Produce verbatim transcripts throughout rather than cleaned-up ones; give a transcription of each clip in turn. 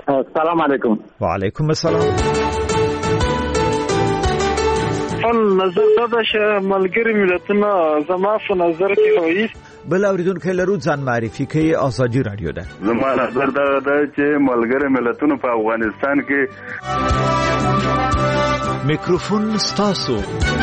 السلام علیکم. وعلیکم السلام. خپل نظر دا چې ملګری ملتونه زما په نظر کې وایي بل اوریدونکو لرو ځان معرفي کوي. ازادي رادیو ده. زما نظر دا ده چې ملګری ملتونه په افغانستان کې میکروفون ستاسو.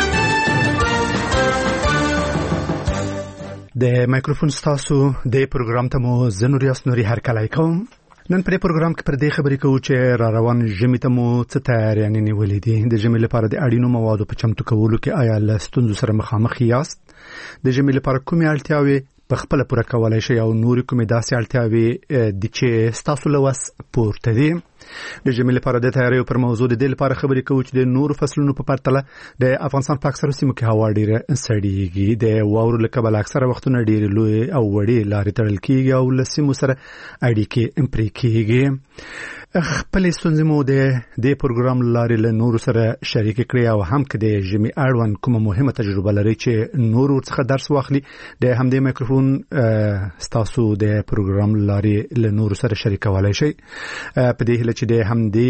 د میکروفون ستاسو د پروګرام ته مو زنوریاس نوري هر کله کوم. نن پر پروګرام کې پر دې خبرې کوو چې را روان ژمي ته مو څه تیاریانې نیولې دي. د ژمي لپاره د اړینو موادو په چمتو کولو کې آیا له ستونزو سره مخامخ یاست؟ د ژمي لپاره کومې اړتیاوې په خپل پوره کولای شي او نور کومې داسې اړتیاوې دي چې تاسو له وس پورته دي؟ د ژمي لپاره د تیاریو پر موضوع د دې لپاره خبرې کوو چې د نور فصلونو په پرتله د افغانستان په اکثره سیمو کې هوا ډېره سړیږي. د واورو له کبله اکثره وختونه ډېرې لوی او وړې لارې تړل کېږي او له سیمو سره اړیکې پرې کېږي. خپلې ستونزې مو د دې پروګرام لارې له نورو سره شریک کړئ او هم که د ژمي اړوند کومه مهمه تجربه لرئ چې نور ورڅخه درس واخلي د همدې میکروفون ستاسو د پروګرام لارې له نورو سره شریکولی شئ. په دې هیله چې د همدې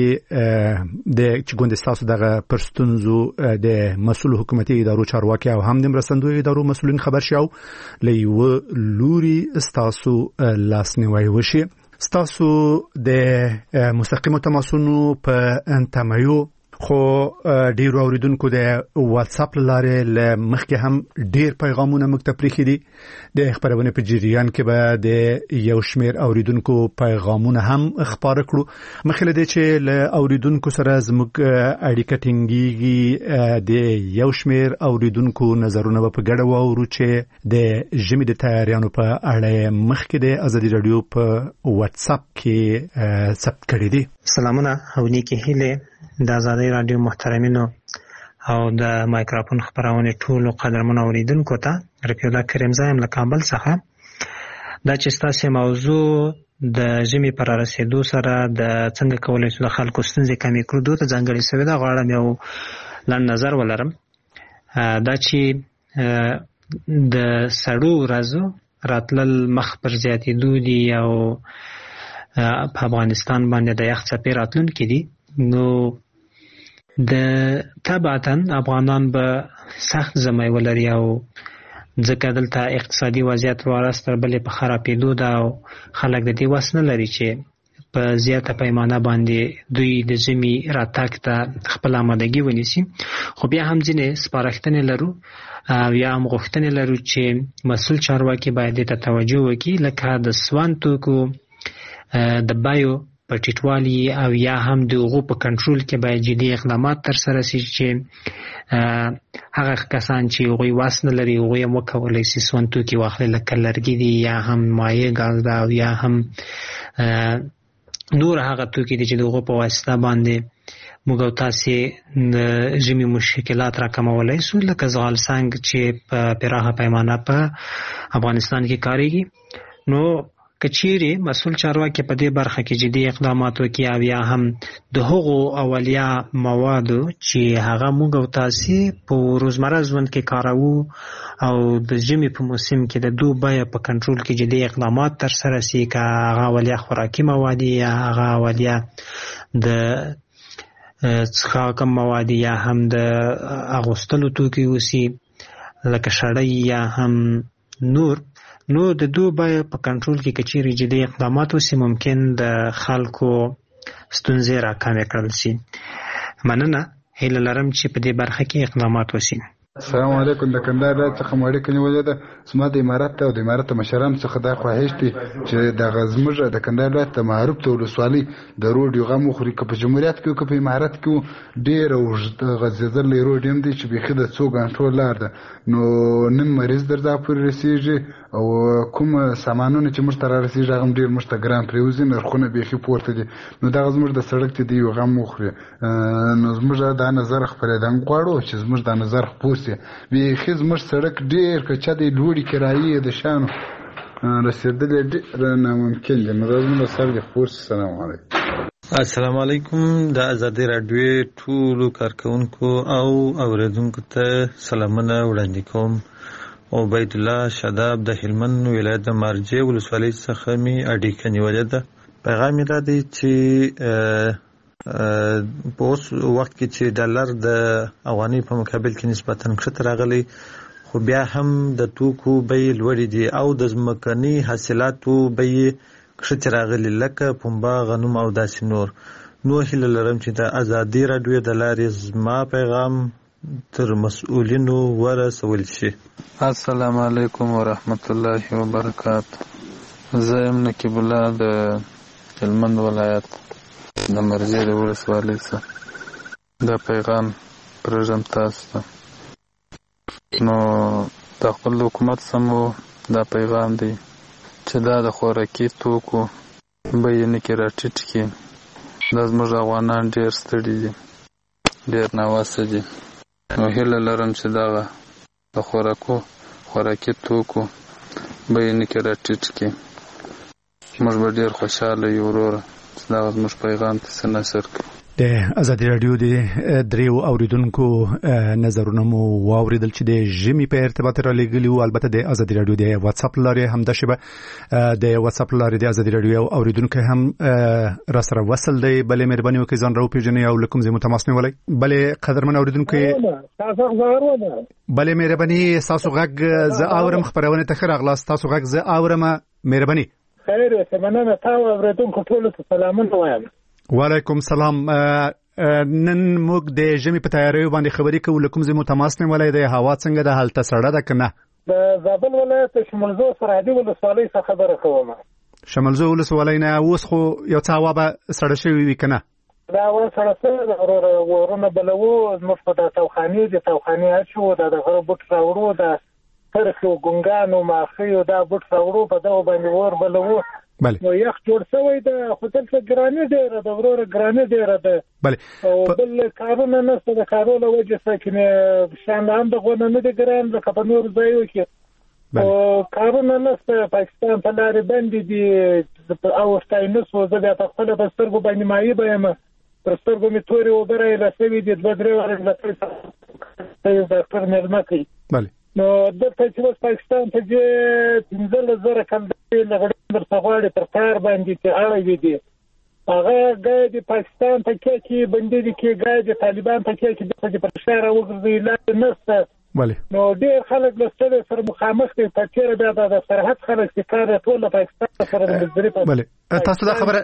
د چې ګوند ستاسو دغه پر ستونزو د مسؤل حکومتي ادارو چارواکي او هم د مرستندویو ادارو مسؤلین خبر شي او له یوه لوري ستاسو لاسنیوی وشي. ستاسو د مستقیمو تماسونو په انتمایو خو ډیرو اوریدونکو د واتس اپ لاره له مخکې هم ډیر پیغامونه مکتب لري دي. د خبرونه په جریان کې به د یو شمیر اوریدونکو پیغامونه هم خبره کړو. مخکې د چې له اوریدونکو سره زموږ اړیکه ټینګيږي د یو شمیر اوریدونکو نظرونه په ګډه واورو چې د ژمي د تیاریانو په اړه مخکې د ازادي رادیو په واتس اپ کې ثبت کړی دي. سلامونه او نیکی هیله د ازادي رادیو محترمینو او د مایکروفون خبرونه ټولو قدرمن اوریدونکو ته رفیع الله کریم زایم له کابل څخه. دا چې تاسو موضوع د ژمي پر رسیدو سره د څنګه کولای شو د خلکو ستونزې کمې کړو دوی ته ځانګړي سوي دا غواړم یو لن نظر ولرم. دا چې د سړو ورځو راتلل مخ پر زیاتېدو دي او په افغانستان باندې د یخ څپې راتلونکي دي، نو د طبعاً افغانان به سخت ژمی ولري او ځکه دلته اقتصادي وضعیت وروسته بلې په خرابېدو ده او خلک د دې وس نه لري چې په زیاته پیمانه باندې دوی د ژمي راتګ ته خپل آمادګي ونیسي. خو بیا هم ځینې سپارښتنې لرو او یا هم غوښتنې لرو چې مسؤل چارواکي باید دې ته توجه وکړي، لکه د سون توکو د بیو په ټیټوالي او یا هم د هغو په کنټرول کې باید جدي اقدامات ترسره شي چې هغه کسان چې هغوی واس نه لري هغوی هم وکولی شي سون توکي واخلي، لکه لرګي دي یا هم مایع ګاز ده او یا هم نور هغه توکي دي چې د هغو په واسطه باندې موږ او تاسې د ژمي مشکلات راکمولی شو، لکه زغال سنگ چې په پراخه پیمانه په افغانستان کې کارېږي. نو که چیرې مسؤل چارواکي په دې برخه کې جدي اقدامات وکړي او یا هم د هغو اولیا موادو چې هغه موږ او تاسې په روزمره ژوند کې کاروو او د ژمي په موسم کې د دوی بیه په کنټرول کې جدي اقدامات ترسره شي، که هغه اولیا خوراکي مواد یا هغه اولیا د څښاک مواد یا هم د اغوستلو توکي اوسي لکه شړۍ یا هم نور، نو د دوی بیه په کنټرول کې که چیرې جدي اقدامات وشي ممکن د خلکو ستونزې راکمې کړل شي. مننه، هیله لرم چې په دې برخه کې اقدامات وشي. السلام علیکم. د کندهار ولایت څخه مو اړیکه نیولې ده. زما د امارت او د امارت مشرانو څخه دا خواهش دی چې دغه زموږ د کندهار ولایت د معروف ته ولسوالۍ د روډ یو غم وخوري، که په جمهوریت کې که په امارت کې ډېر اوږد غځېدلی روډ هم دی چې بیخي د څو ګنټو لار ده، نو نیم مریض درځا پورې رسېږي او کوم سامانونه چې موږ ته را رسېږي هغه هم ډېر موږ ته ګران پرېوځي، نرخونه بیخي پورته دي، نو دغه زموږ د سړک ته دی یو غم وخوري. نو زموږ دا نظر خپرېدن غواړو چې زموږ دا نظر خپور شي. بیخي زموږ سړک ډېر کچه دی، لوړې کرایې د شانو رسېدل یې ډېر ناممکن دي، نو دا زموږ سر دی خپور شي. السلام علیکم. السلام علیکم. د ازادي راډیو ټولو کارکونکو او اوریدونکو ته سلامونه وړاندې کوم. عبید الله شاداب د هلمند ولایت د مارجې ولسوالۍ څخه می اړیکه نیولې ده. پیغام را دی چې په اوس وخت کې چې ډالر د افغانۍ په مقابل کې نسبتاً کښته راغلی خو بیا هم د توکو بیې لوړې دي او د ځمکني حاصلاتو بیې کښته راغلي لکه پنبه، غنم او داسې نور. نو هیله لرم چې د ازادي راډیو د لارې زما پیغام تر مسؤلینو ورسول شي. السلام علیکم ورحمت الله وبرکاته. زه یم نقیب الله د هلمند ولایت د مرزیه د ولسوالۍ څخه. دا پیغام پرېږدم تاسو ته. نو د خپل حکومت سمو دا پیغام دی چې دا د خوراکي توکو بیې نه کې راټیټ کړي. دا زموږ افغانان ډېر ستړي دي، ډېر ناوسه دي. نو هیله لرم چې دغه د خوراکو خوراکي توکو بیې نه کې راټیټ کړي. موږ به ډېر خوشحاله یو وروره چې دغه زموږ پیغام ته څه نشر کړي. د ازادي راډیو د دریو اوریدونکو نظرونه مو واوریدل چې د ژمي په ارتباط را لګلی او البته د ازادي راډیو د واتس اپ لارې هم د شبه د واتس اپ لارې د ازادي راډیو اوریدونکو هم را سره وصل دی. بلې مهرباني وکړئ ځان راو پیژنئ او لکم زمو تماس نیولای. بلې قدرمن اوریدونکو بلې مهرباني تاسو غږ ز اورم خبرونه ته خیر اغلاس تاسو غږ ز اورم مهرباني. خیر سمنه تاسو اوریدونکو ټول ته سلامونه وایم. وعلیکم سلام. نن موږ د ژمي په تیاریو باندې خبرې کوو. لکم زمو تماس نیولای دی. هوا څنګه ده؟ حالت سړه ده کنه؟ د زابل ولایت شمالزو سرحدي ولسوالۍ څخه خبره کوم. شمالزو ولسوالۍ نه اوس خو یو څه هوا به سړه شوې وي کنه؟ دا هوا سړه شوې ورونه بلوو زموږ په د توخانې د توخانې اچو د غره بوټ راوړو د ترخو ګونګانو ماخیو دا بوټ راوړو په دغه باندې ور بلوو. بله. نو یخ جوړ شوی د هوټل څخه ګرانه ډیره د وروره ګرانه ډیره ده. بله. او بل کارونه نشته د کارونو وجه سکنه شان هم د غونه نه دي ګران د کپنور ځایو کې. او کارونه نشته. پاکستان په لارې باندې دي او ستاینه سوزه د خپل بسترګو باندې مایي به پر سترګو می توري او برای لاسوي دي د درې ورځې ته د ډاکټر مېرمه کوي. بله. نو د چې پاکستان ته چې پنځه زره کندې لغړې در څغواړي تر کار باندې چې اړه دي هغه ګای د پاکستان ته کې باندې دي کې ګای د طالبان ته کې د پرشاره وګرځي لا نسته. بله. نو ډېر خلک لستل سره مخامخ دي په تیر بیا د سرحد خلک چې کار ټول پاکستان سره د مزري په. بله. تاسو دا خبره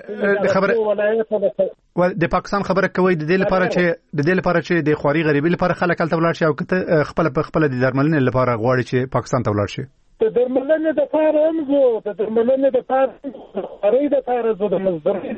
خبره د پاکستان خبره کوي د دې لپاره چې د دې لپاره چې د خواري غریبي لپاره خلک تل ولاړ شي او کته خپل په خپل د درملنې لپاره غواړي چې پاکستان ته ولاړ شي. د درملنې د لپاره هم زه د درملنې د لپاره خوري د لپاره زه د مزري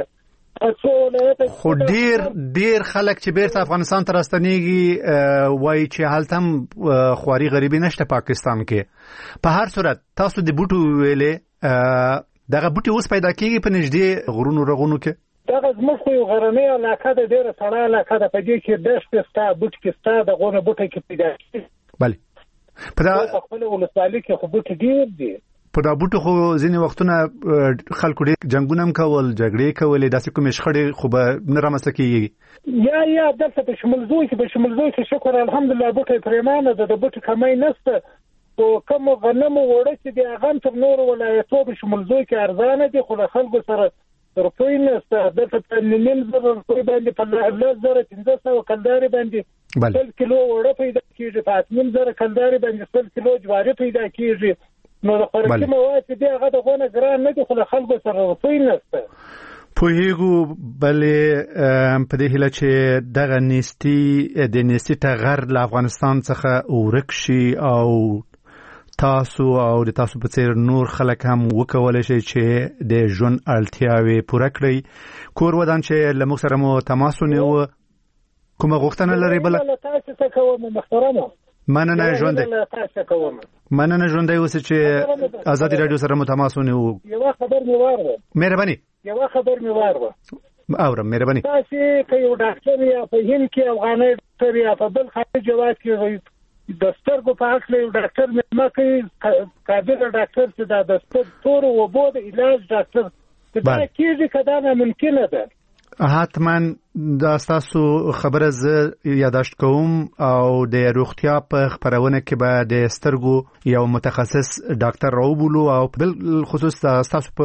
خو ډیر ډیر خلک چې بیرته افغانستان ته راستنیږي وایي چې هلته هم خواري غریبي نشته پاکستان کې. په هر صورت تاسو د بوټو ویلې دغه بوټي اوس پیدا کیږي په نږدې غرونو رغونو کې؟ دغه زموږ یو غرنۍ علاقه ده، ډېره سړه علاقه ده. په دې کې دښتې شته، بوټي کې شته، د غونه بوټي کې پیدا کېږي. بله. په دا خپل ولسوالۍ کې خو بوټي ډېر دي. په دا بوټو خو ځینې وختونه خلکو ډېر جنګونه هم کول، جګړې کولې، داسې کومې شخړې خو به نه رامنځته کېږي. یا یا دلته په شمولزو کې په شمولزو کې شکر الحمدلله بوټي پرېمانه ده، د بوټي کمی نشته. او کوم غنمو وړه چې دی هغه تر نورو ولایتونو په شمولزو کې ارزانه دي، خو له خلکو سره روپۍ نشته. دلته په نیم زره روپۍ باندې په لس زره پنځه سوه کلدارې باندې سل کیلو وړه پیدا کېږي، په اته نیم زره کلدارې باندې سل کیلو جواري پیدا کېږي. نو د خوراکي مواد چې دی هغه د غونه ګران نه دي، خو له خلکو سره روپۍ نشته. پوهیږو. بلې په دې هیله چې دغه نیستي د نیستي ټغر له افغانستان څخه ورک شي او تاسو او د تاسو په څیر نور خلک هم وکولای شي چې د ژوند اړتیاوې پوره کړي. کور ودان چې له موږ سره مو تماس ونیوه، کومه غوښتنه لرئ بله؟ تاسو څه کوم محترمه؟ مننه ژوندی مننه ژوندی اوسئ چې ازادي راډیو سره مو تماس ونیوه. یوه خبر مې واوره. مهرباني. یوه خبر مې واوره. اورم مهرباني. تاسو که یو ډاکټر یا په هند کې افغاني ډاکټر یا په بل خارج جواز کې د سترګو په حق له ډاکټر مې ما کوي قابل ډاکټر چې دا د ستورو وبو د علاج ډاکټر دا کېږي که دا ناممکنه ده. حتما دا تاسو خبره زه یاداشت کوم او د روغتیا په خبرونه کې به د سترګو یو متخصص ډاکټر راوبولو او بل خصوص تاسو په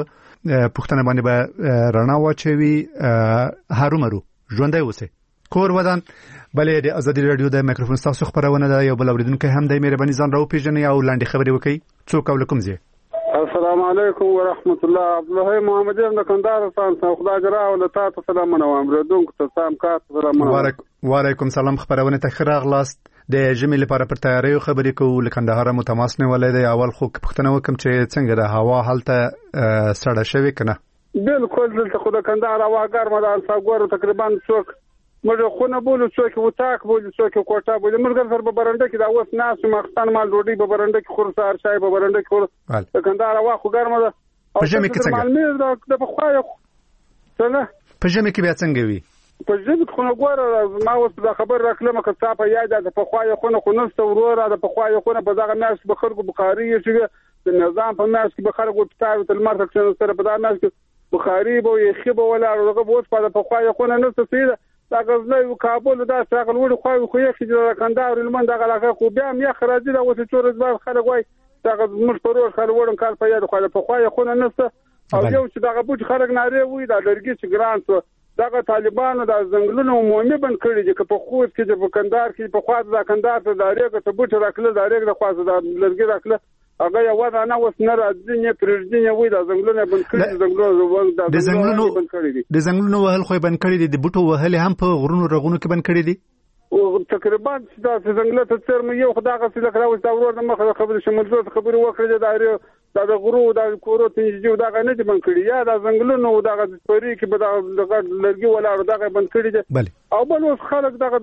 پښتنه باندې به رڼا واچوي. هارومرو ژوندۍ اوسه. کور ودان بلې د ازادي رادیو د مایکروفون تاسو خبرونه ده. یو بل اوریدونکو هم د مهرباني ځان راو پیژنې او لاندې خبرې وکړي. څوک او کوم ځای؟ السلام علیکم ورحمت الله. عبدالله محمد یم د کندهار څخه. خدای جرا او ته سلامونه وایم. ردونکو ته سلام کار سلامونه. وعلیکم سلام. خبرونه ته خراغ لاست د ژمي لپاره پر تیاری خبرې کوو. له کندهار مو تماس نیولای دی. اول خو پښتنه وکم چې څنګه د هوا حالت سړه شوی کنه؟ بالکل دلته خو د کندهار هوا ګرمه ده. الفاګور تقریبا څوک موږ خونه بولو، څوک وتاک بولو، څوک کوټه بولو. موږ ګر په برنده کې دا اوس ناس مخستان مال ډوډۍ په برنده کې خور سار شای په برنده کې خور. د کندهار هوا خو ګرمه ده. په ژمي کې څنګه د بخوای څنګه په ژمي کې بیا څنګه وي؟ په ژمي کې خو نه ګوره ما اوس د خبر راکلم که څه په یاد ده. په خوای خونه خو نشته ورور د په خوای خونه په دغه ناس به خلکو بخاري چې د نظام په ناس کې به خلکو پټاو تل مر څنګه سره په دغه ناس کې بخاري به یې خيبه ولا دغه اوس په خوای خونه نشته. سیده دا غزنی کابل دا څنګه وړي خو خو یې چې کندهار لمن دغه علاقه خو بیا مې خراجي دا اوس څو ورځې خلک وای دا موږ پروژ خلک وړم کال په یاد خو په خوای خونه نشته. او یو چې دغه بوج خلک ناری وای دا لرګي چې ګران څو دغه طالبانو د زنګلونو عمومي بند کړی دي. که په خوځ کې په کندهار کې په خواته د کندهار ته دایره ته بوټ راکله دایره د خواته د لرګي راکله هغه یو ودا نه وس نه راځي نه پرېږدي وای د زنګلونو بند کړی دي. زنګلونو د زنګلونو بند کړی دي. د زنګلونو وهل خو بند کړی دي. د بوټو وهل هم په غرونو رغونو کې بند کړی دي. او تقریبا دا زنګلات تر مې یو خدای غسل کراوي دا ورور د مخه خبرې شمولته خبرې وکړه د دایره دا د غرو دا کورو تنجیو دا نه دي بند کړی یا د زنګلونو دا د پری کې به دا لرګي ولاړ دا بند کړی دي. او بل اوس خلک دغه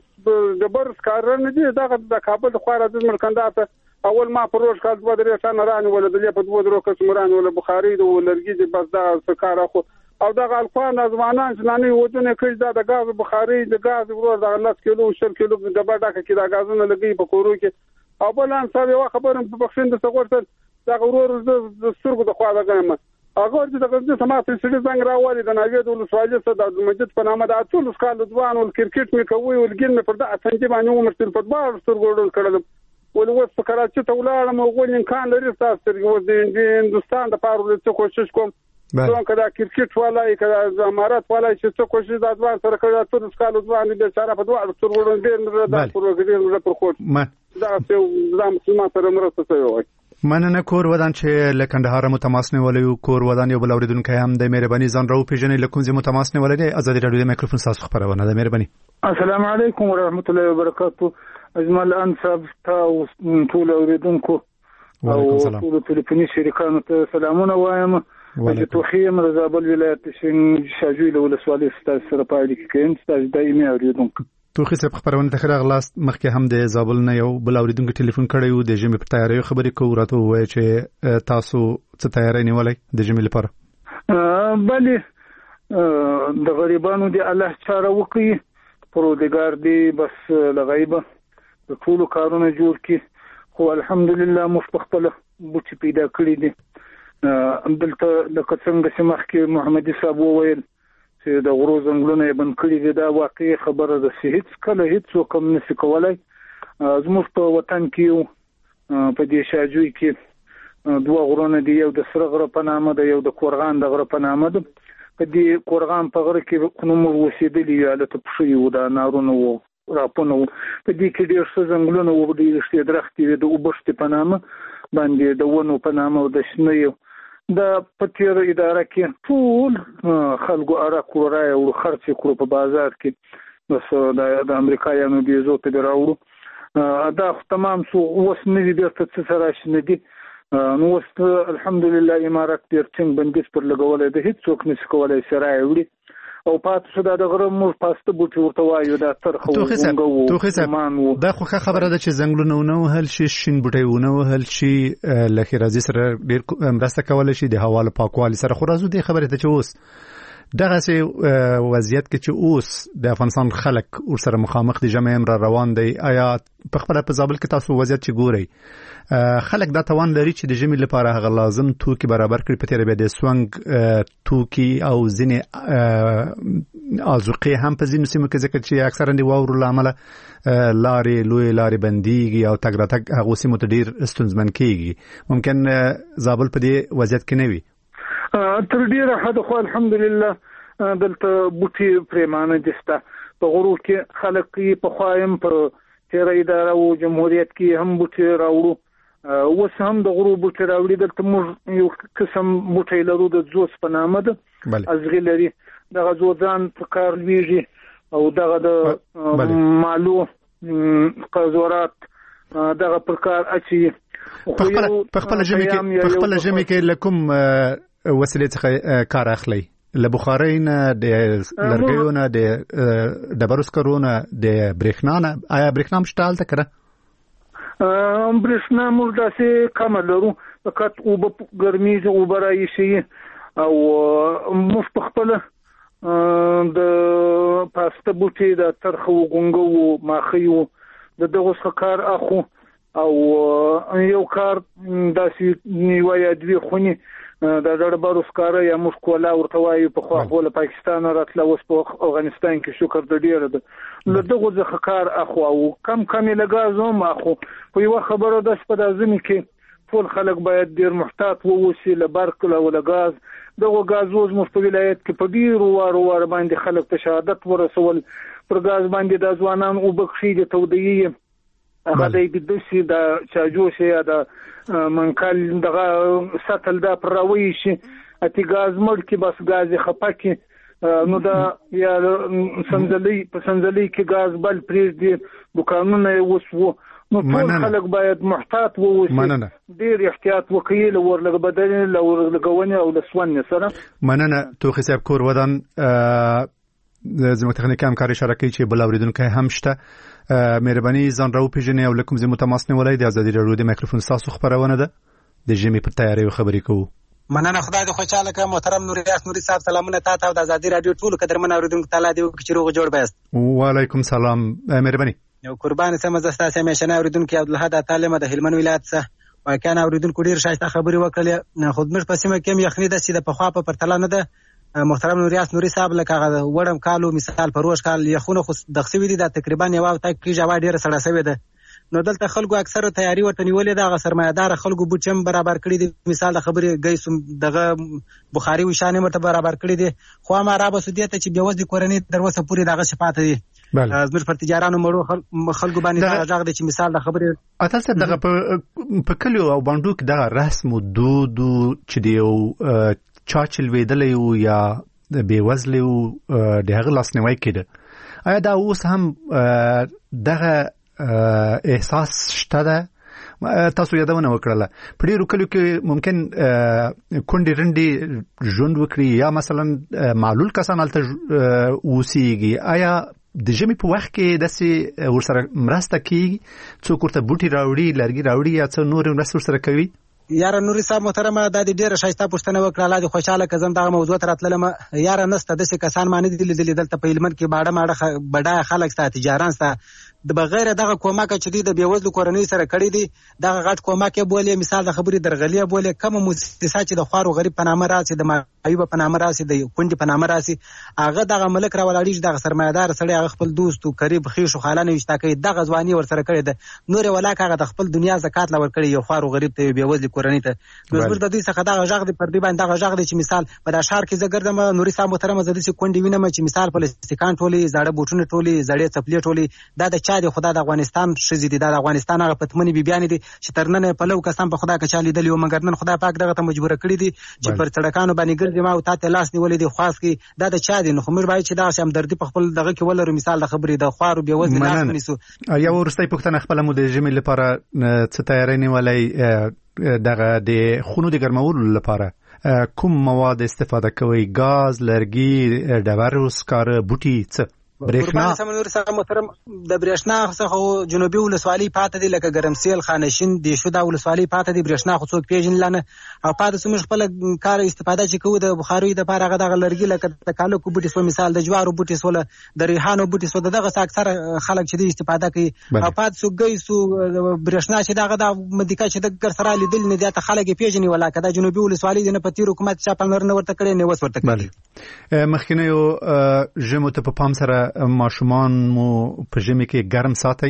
د جبر کار نه دي. دغه د کابل خو راځي مرکندار ته اول ما پروژ کال په درې سنه رانه ول د په دوه درو کس مران ول بخاري د لرګي د بس دا کار خو او دغه الکوان ځوانان چې نانی وځونه کړي دا د غاز بخاري د غاز ورور د لس کیلو شل کیلو د بډاکه کې دا غازونه لګي په کورو کې. او بل ان صاحب یو خبرم په بخښند څه ورته دا ورور د سترګو د خوا دا غنمه هغه چې د غزنی سماعت سړي څنګه راوړي د ناوید ول سوالي څه د مسجد په نامه د ټول سکال ځوان ول کرکټ مې کوي ول ګین مې پر دا څنګه باندې عمر تل فوتبال سترګو کړل ول اوس په کراچي ته ولاړم او غوښنه امکان لري تاسو د هندستان د پاره څه کوشش کوم. څنګه کدا کرکټ ولای کدا زمارات ولای چې څه کوشش د ځوان سره کړی ټول سکال ځوان دې چاره په دوه سترګو ډېر د پروګرام پر کوټ دا څه د مسلمان سره مرسته کوي. مننه. کور ودان چې لکندهار متماس نه ولې کور ودان یو بل اوریدونکو هم د مهرباني ځان راو پیژنې لکون زی متماس نه ولې ازادي رادیو د مایکروفون تاسو خبرونه ده. مهرباني. السلام علیکم ورحمت الله وبرکاتہ. اجمل انصاف تاسو ټول اوریدونکو او ټول ټلیفوني شریکانو ته سلامونه وایم. چې توخیم رضابل ولایت شاجوی له ولسوالۍ ستاسو سره پایډ کې کوم ستاسو دایمي اوریدونکو. توخی صاحب خبرونه ته خراغ لاست مخکې هم د زابل نه یو بل اوریدونکو ټلیفون کړی و د ژمي په تیاری خبرې کوو راته وایي چې تاسو څه تیاری نیولای د ژمي لپاره؟ بلې د غریبانو دی الله چاره وکړي پروردګار دی بس لغیبه د ټولو کارونه جوړ کړي. خو الحمدلله موږ په خپل بوټي پیدا کړی دي. دلته لکه څنګه چې مخکې محمدي صاحب وویل چې د غرو زنګلونه بند کړي دي دا واقعي خبره ده چې هیڅ کله هیڅ څوک هم نشي کولای. زموږ په وطن کې په دې شاجوی کې دوه غرونه دي. یو د سره غره په نامه ده یو د کورغان د غره په نامه ده. په دې کورغان په غره کې نو موږ اوسېدلي یو الته پښې وو دا نارونه وو راپونه وو. په دې کې ډېر څه زنګلونه وو ډېر څه درختې د اوبښتې په نامه باندې د ونو په نامه او د شنیو د پټیر اداره کې ټول خلکو اره کورای او خرڅ کړو په بازار کې بس د امریکایانو دی زو ته راوړو دا تمام سو اوس نه دي د څه سره شنه دي. نو اوس الحمدلله امارات ډیر څنګه بندیز پر لګولې ده هیڅ څوک نشي کولای سره وړي او پاتې شو د غره مور پاسته بوټي ورته وایو دا ترخه وګو. توخی صاحب دا خو خبره ده چې زنګلونه نه هل شي شین بوټي ونه هل شي لکه راځي سره ډیر مرسته کول شي د هوا له پاکوالي سره. خو راځو د خبره ته چې اوس دغه سي وضعیت کې چې اوس د افغانستان خلک ور سره مخامخ دي جمع امر روان دي آیا په خپل په زابل کې تاسو وضعیت چې ګوري خلک دا توان لري چې د جمع لپاره هغه لازم توکي برابر کړي په تیر به د سوانګ توکي او ځنې ازوقي هم په ځینو سیمو کې ذکر چې اکثرا دی واورو لامل لارې لوی لارې بنديږي او تګ راتګ هغه سیمو ته ډیر ستونزمن کیږي. ممکن زابل په دې وضعیت کې نه وي. تر ډیره حد خو الحمدلله دلته بوټي پریمانه دسته په غرور کې خلک په خوایم په تیر اداره او جمهوریت کې هم بوټي راوړو اوس هم د غرور بوټي راوړي دلته موږ یو قسم بوټي لرو د زوس په نامه ده ازغي لري دغه زوځان په کار لویږي او دغه د مالو قزورات دغه پر کار اچي په خپل ژمي کې په خپل ژمي کې لکم وسیلې څخه کار اخلي له بخارۍ نه د لرګیو نه د ډبرو سکرو نه د برېښنا نه آیا برېښنا هم شته هلته که نه برېښنا موږ داسې کمه لرو فقط اوبه ګرمېږي اوبه رایشي او موږ په خپله د پاسته بوټي د ترخو ګونګو ماخیو د دغه څخه کار اخو او یو کار داسې نیوه یا دوی خونی د ډبرو سکاره یا موږ کولا ورته وایو په خوا خو له پاکستان راتله اوس په افغانستان کې شکر د ډیره ده له دغه څخه کار اخو او کم کم له غاز هم اخو په یو خبره د سپدا ځمې کې ټول خلک باید ډیر محتاط ووسی له برق له ول غاز دغه غاز اوس مو په ولایت کې په ډیر وار وار باندې خلک ته شهادت ورسول پر غاز باندې د ځوانان او بخښي د تودیه هغه د بدسي د چاجوشه یا د منکل دغه ساتل دا پروي شي اتی غاز مړ کې بس غاز خپکه نو دا یا سنځلي په سنځلي کې غاز بل پریز دي دکانونه وسو نو ټول خلک باید محتاط ووسی ډیر احتیاط وکړي لور لګ بدل لور لګونی او لسون سره مننه تو حساب کور ودان زموږ تخنیک همکاري شرکې چې بل اوریدونکو هم شته مهرباني ځان راو پیژنې او لکم زموږ تماس نیولای د ازادي راډیو د میکروفون تاسو خبرونه ده د جمی په تیاری خبرې کوو مننه خدای دې خوشاله کړه محترم نوریاس نوري صاحب سلامونه تاسو د ازادي راډیو ټول قدرمن اوریدونکو تعالی دې چې روغ جوړ بیاست وعلیکم سلام مهرباني یو قربان سم زستا سم شنه اوریدونکو عبدالحد تعالی د هلمند ولایت څخه وکانه اوریدونکو ډیر شایسته خبرې وکړه خدمت په سیمه کې یخنی د سیده په خوا په پرتله نه ده محترم نوریاس نوري صاحب لکه وړم کالو مثال پروش کال یخونه خو د خسوي دي د تقریبا یو تا کې جواب ډیر سړه سوي ده نو دلته خلکو اکثره تیاری ورته نیولې ده سرمایدار خلکو بوچم برابر کړی دي مثال د خبرې گیسم دغه بخاري وشانه مرته برابر کړی دي خو ما را بسودیته چې بیوزدي کورنۍ دروسه پوری دغه شفاعت دي زموږ پر تجارانو مړو خلکو باندې دا ځاګ دي چې مثال د خبرې اته څه دغه په کلیو او باندو کې دغه رسم او دود چې دی چا چلویدلی او یا بیوزلی او دغه لاسنیوي کړي آیا دا اوس هم دغه احساس شته ده تاسو یادونه وکړه په ډیرو کلیو کې ممکن کونډې رنډي ژوند وکړي یا مثلا معلول کسان هلته اوسیږي آیا د ژمي په وخت کې داسې ورسره مرسته کیږي څوک ورته بوټي راوړي لرګي راوړي یا څه نور مرسته ورسره کوي یاره نوري صاحب محترمه دا د ډیره شایسته پښتنه وکړه الله دې خوشاله کزم دغه موضوع تر اتلم یاره نسته د څه کسان معنی دي لیدل دلته په هلمند کې باړه ماړه بډای خلک ستا تجاران ستا د بغیر دغه کومک چې دی د بیوزلو کورنۍ سره کړی دی دغه غټ کومک بولې مثال د خبرې درغلي بولې کوم مؤسسه چې د خوارو غریب په نامه راسي د معیوب په نامه راسي د کونډې په نامه راسي هغه دغه ملک راولاړي دغه سرمایدار سړی هغه خپل دوست او قریب خیشو خالانه وشتا کوي دغه ځواني ور سره کړی ده نور ولاک هغه د خپل دنیا زکات لور کړی یو خوارو غریب ته بیوزلو کورنۍ ته زموږ د دې څخه دغه ژغ دی پر دی باندې دغه ژغ دی چې مثال په د شهر کې زګردم نوري صاحب محترم زده چې کونډې وینم چې مثال پلاستیکان ټولي زړه بوټونه ټولي زړې چپلې ټولي دا د چا دی خدای د افغانستان شزي دي د افغانستان هغه پتمنې بیبيان دي چې ترنن په لو کسان په خدا کې چالي دلی او مګر نن خدای پاک دغه ته مجبور کړی دي چې پر سړکانو باندې ګرځي ما او تاسو لاس نیولې دي خاص کې دا د چا دي نو خو موږ باید چې دا سم دردي په خپل دغه کې ولرو مثال د خبرې د خوارو بیوزل لاس نیسو یا ورستۍ پښتنه خپل مو د جمی لپاره څه تیاری نیولای دغه د خونو د ګرمولو لپاره کوم مواد استفاده کوي غاز لرګي ډبرو سکاره بوټي څه برېښنا سمنور سره محترم د برېښنا څخه جنوبي ولسوالۍ پاتې دي لکه ګرمسیل خانشین د شودا ولسوالۍ پاتې دي برېښنا خو څوک پیژنې لنه او پاتې سمج خپل کار استفاده چې کوو د بخاري د پاره غدا لرګي لکه د کالو کو بوټي سو مثال د جوارو بوټي سو د ریحانو بوټي سو دغه اکثر خلک چې د استفاده کوي او پاتې سو گئی سو برېښنا چې دغه د مدیکا چې د ګر سره لیدل نه دي ته خلک پیژنې ولا کدا جنوبي ولسوالۍ د پتی حکومت چې په نور نه ورته کړي نه وس ورته کړي مخکنه یو جمعه ته په پام سره ماشومان مو په ژمي کې ګرم ساتي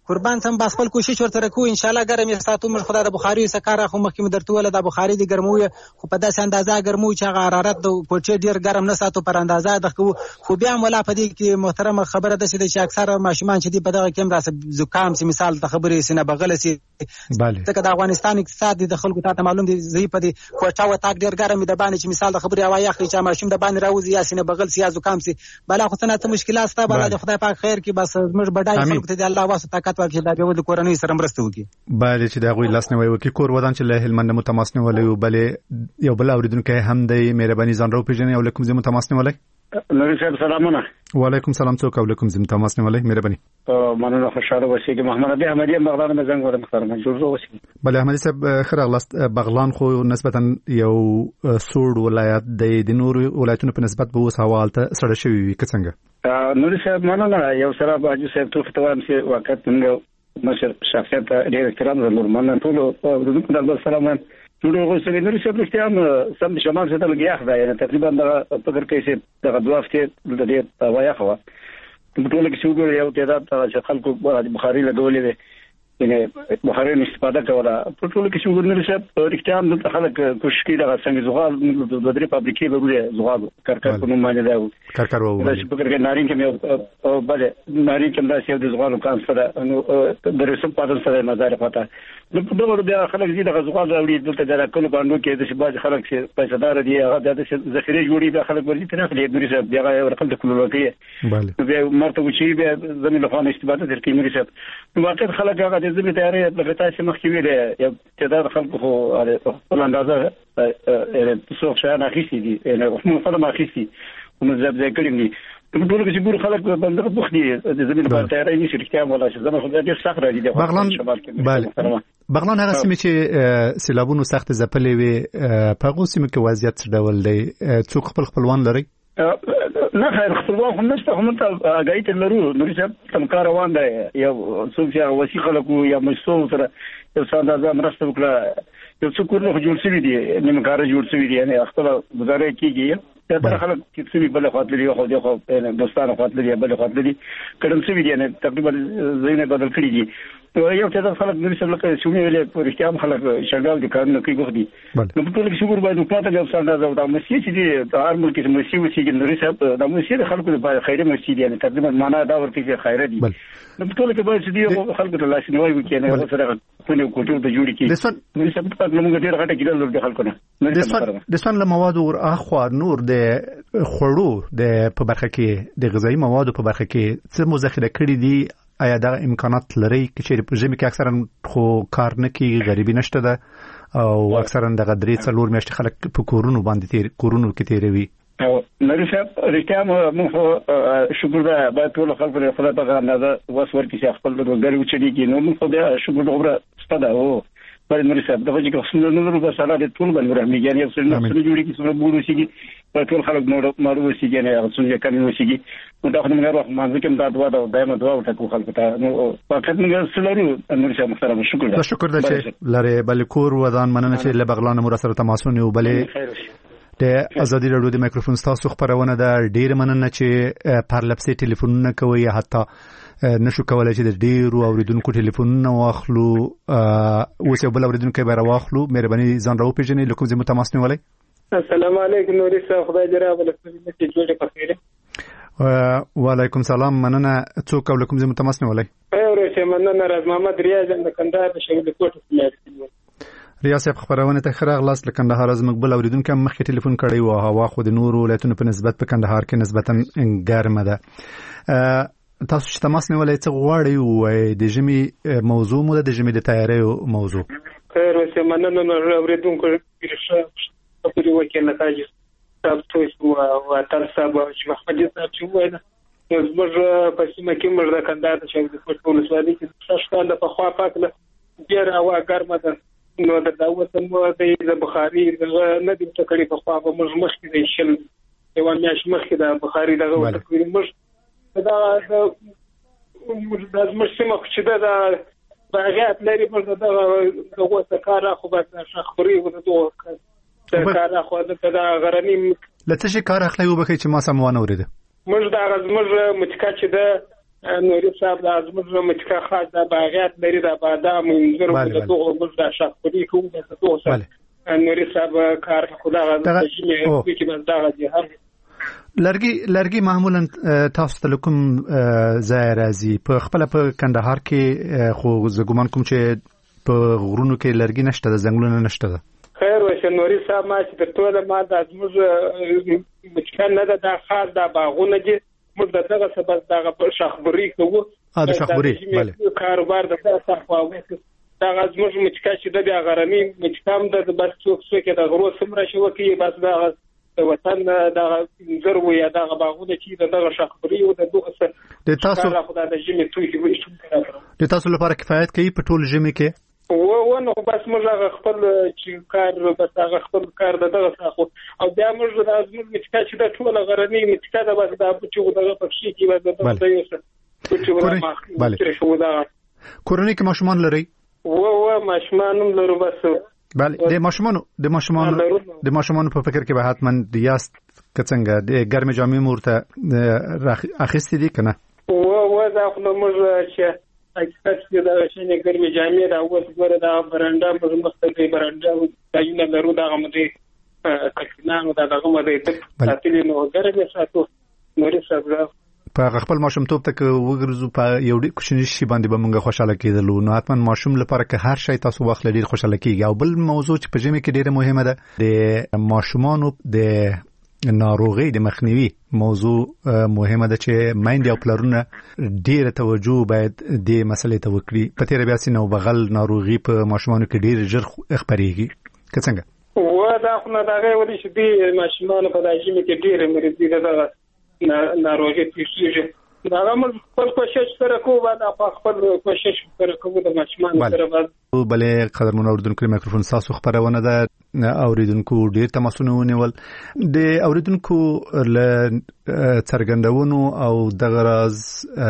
قربان تم بس خپل کوشش ورته کوو ان شاء الله ګرم یې ساتو موږ خدای د بخاري سکار خو مخکې درته ول د بخاري د ګرموي خو په داسې اندازه ګرمو چې حرارت د کوټې ډیر ګرم نه ساتو پر اندازه د خو بیا مولا په دې کې محترم خبره ده چې اکثر ماشومان چې په دغه کې راس زکام سي مثال د خبرې سینه بغل سي bale ځکه د افغانستان اقتصاد د خلکو ته معلوم دي زی په دې کوټه و تاک ډیر ګرم د باندې چې مثال د خبرې هوا یخ چې ماشوم د باندې راوځي یا سینه بغل سي یا زکام سي بل خو څنګه ته مشکلات ستا بل د خدای پاک خیر کې بس موږ بډای خلکو ته د الله واسطه طاقت ورکړي دا به د کورنۍ سره مرسته وکړي bale چې دا غوي لاس نه وي وکي کور ودان چې له هلمند متماس نه ولې bale یو بل اوریدونکو هم د مهرباني ځان راو پیژنې او لکم زه متماس نه ولې نور صاحب سلامونه وعلیکم سلام څوک او لکم زم تماس نه ولې مهرباني مننه خوشاله اوسئ چې محمد ابي احمدي بغلان مې زنګ ورم محترم جوړ اوسئ بل احمدي صاحب خرغلاست بغلان خو نسبتا یو سوړ ولایت د نور ولایتونو په نسبت به اوس حواله سره شوی وي څنګه نور صاحب مننه یو سره باجو صاحب ته فتوام سي وخت څنګه مشر شخصیت ډیر احترام درلود مننه ټول د دې په سلام ټول غوښتل نور صاحب اختیام سم شمال څخه لګیا خدای نه تقریبا د فکر کې چې د دوه هفته د دې وایا خو په ټول کې څو یو تعداد چې خلکو بخاري لګولې دي یعنی بخاري استفاده کوله په ټول کې څو نور صاحب اختیام د خلک کوشش کوي د څنګه زغال د درې فابریکې به ولې زغال کارکار په نوم باندې دا کارکار وو د فکر کې نارین کې او بل نارین کې دا چې د زغال کان سره نو د رسوب پاتل سره نظر پتا نو په دغه بیا خلک دي د زغال راوړي دلته د راکلو باندې کې د شباج خلک چې پیسې دار دي هغه د ذخیره جوړي به خلک ورته نه خلې نور صاحب بیا ورقم د کلو کې bale بیا مرته وچی بیا زمين له خانه استفاده درکې نور صاحب نو واقع خلک هغه د زمين تیارې د غتای مخکې ویل یو تعداد خلک خو په اندازه څو ښه نه خېسي دي نو خپل ما خېسي نو زب ځای کړی دي په ټول کې چې ګور خلک باندې بوخ دي د زمين په تیارې نشي اختیار ولا چې زموږ خدای ډېر سخت راځي د بغلان bale بغلان هغه سیمه چې سیلابونو سخت ځپلې وي په هغه سیمه کې وضعیت ډول دی څوک خپل خپلوان لري نه خیر خپلوان هم نشته هم ته اگای ته لرو نور صاحب تمکار روان دی یو څوک چې وسیخه لکو یا مشتو سره یو څنګه د مرسته وکړه یو څوک نو جوړ شوی دی نیمه کار جوړ شوی دی نه خپل گزاره کیږي دا خلک چې څه بل خاطر لري خو د خو دوستانه خاطر لري بل خاطر لري کډم شوی دی نه تقریبا زینه بدل کړی دي نو یو څه خلک نور څه لکه شومې ویلې پر احتیام خلک شګال دي کارونه کوي غوښدي نو په ټول کې شکر باید پاتې یو څه اندازه دا مسیح چې دی هر ملک کې مسیح وسیږي نور څه دا مسیح خلکو لپاره خیره مسیح دی نه تقریبا معنا دا ورته چې خیره دي نو په ټول کې باید چې دی خلکو ته لاس نیوي وکړي نه سره په نو کوټو ته جوړی کی نو څه په موږ ډیر غټه کېدل ورته خلکو نه د سن له موادو اخوا نور د خړو د په برخه کې د غذایی موادو په برخه کې څه مذخیره کړی دي آیا دا امکانات لري چې په ژمي کې اکثرا خو کار نه کوي غریبي نشته ده او اکثرا د غدري څلور میاشتې خلک په کورونو باندې تیر کورونو کې تیروي او نری صاحب رښتیا مو شکر ده باید ټول خلک په خپل په اندازه وسور کې خپل د غریب چړي کې نو مو بیا شکر ده ستاده او پر نری صاحب دغه چې خپل نور په سره د ټول باندې رحمي یعنی یو څه نو جوړي کې څو بورو سيږي په ټول خلک نور مارو سيږي نه هغه څنګه کوي سيږي نو دا خو موږ راځو مانځ کې دا دوا دا دایمه دوا وټکو خلکو ته نو فقط موږ سلرو نور صاحب محترم شکر ده شکر ده چې لاره بل کور ودان مننه چې له بغلان مو سره تماسونه وبلې د ازادي رادیو د مایکروفون تاسو خبرونه ده ډیر مننه چې پرلپسې ټلیفونونه کوي حتی نشو کولای چې د ډیرو اوریدونکو ټلیفونونه واخلو اوس یو بل اوریدونکو به راواخلو مهرباني ځان راو پیژنې لکه زموږ تماس نیولای السلام علیکم نوري صاحب خدای دې راوړي چې جوړه پخېره وعلیکم سلام مننه څوک او لکم زموږ تماس نیولای اورې مننه راز محمد ریاض د کندهار د شهید کوټ لري ریاض صاحب خبرونه ته خراغ لاس له کندهار از مقبل اوریدونکو مخکې ټلیفون کړی و هوا خو د نورو ولایتونو په نسبت په کندهار کې نسبتا ګرمه ده تاسو چې تماس نیولای څه غواړئ وای د ژمي موضوع مو د ژمي د تیارې موضوع خیر اوسه مننه نو اوریدونکو په دې وکیل نتاج تاسو او تر سبا چې محمد صاحب چې وای نو زموږ په سیمه کې موږ د کندهار د شهید کوټ په ولسوالۍ کې څه شته د په خوا پاکله ډیر هوا ګرمه ده نو د دعوت مو د بخاري نه د تکړې په خوا به موږ مخکې د شل یو میاش مخکې د بخاري دغه ورته موږ دا د موږ د مسلمان چې دا باغات لري په دغه دغه کار خو به شخوري و دغه کار خو د غرنی لته شي کار اخلي وبکې چې ما سمونه ورده موږ دا موږ متکا چې د نوري صاحب لازم زموږ خاص د باغیات لري د بادام انځر او د دغه موږ د شاکوري کوم د دوه نوري صاحب کار خدای غواړي چې بس دا غږی هم لرګي لرګي معمولا تاسو ته کوم ځای راځي په خپل په کندهار کې خو زګومان کوم چې په غرونو کې لرګي نشته د ځنګلونو نشته ده خیر وشه نوري صاحب ما چې د ټوله ما د زموږ مچکان نه ده د خاص د باغونه دي موږ دغه سبب دغه په شخبري کوو ا د شخبري bale کاروبار د صحواوي دغه زموږ مچکا چې د غرمي مچکام د بس څوک څوک د غرو سمره شو کې بس دغه وطن دغه زرو یا دغه باغونه چې دغه شخبري او د دوه سره د تاسو خدای د جمی توي کې د تاسو لپاره کفایت کوي په ټول جمی کې و و نو بس موږ خپل چې کار بس هغه خپل کار دغه ساخو او بیا موږ د ازمن مچکا چې د ټول غرمي مچکا د بس د چې دغه پښې کې بس دغه یو څه چې ما بله شو دا کورنۍ کې ماشومان لري و و ماشومان لرو بس bale د ماشومانو د ماشومانو د ماشومانو په فکر کې به حتما د یاست کڅنګ د ګرمه جامې مورته اخیستې دي کنه و و دا خو موږ چې اکثر د شنه ګرمه جامې دا اوس ګوره دا برانډا په مختلفه برانډا دایونه لرو دا غمدي کښنانو دا دغه مده تاتلی نو ګرمه ساتو نوري صاحب په خپل ماشوم توپ ته وګرځو په یو ډېر کوچنی شي باندې به موږ خوشاله کېدلو نو حتما ماشوم لپاره که هر شی تاسو واخل ډېر خوشاله کیږي او بل موضوع چې په جمع کې ډېره مهمه ده د ماشومانو د ناروغي د مخنیوي موضوع مهمه ده چې مایند او پلرونه ډېر توجه باید د مسلې ته وکړي په تیر بیا سينو بغل ناروغي په ماشومانو کې ډېر ژر خبريږي که څنګه و دا خو نه دا غوړي چې د ماشومانو په دایمي کې ډېر مرض دي دغه ناروغي پیښیږي دا موږ خپل کوشش سره کوو بعد خپل کوشش سره کوو د ماشومان سره بعد بلې قدرمن اوریدونکو میکروفون تاسو خبرونه ده اوریدونکو ډیر تماسونه ونیول د اوریدونکو ل څرګندونو او د غرض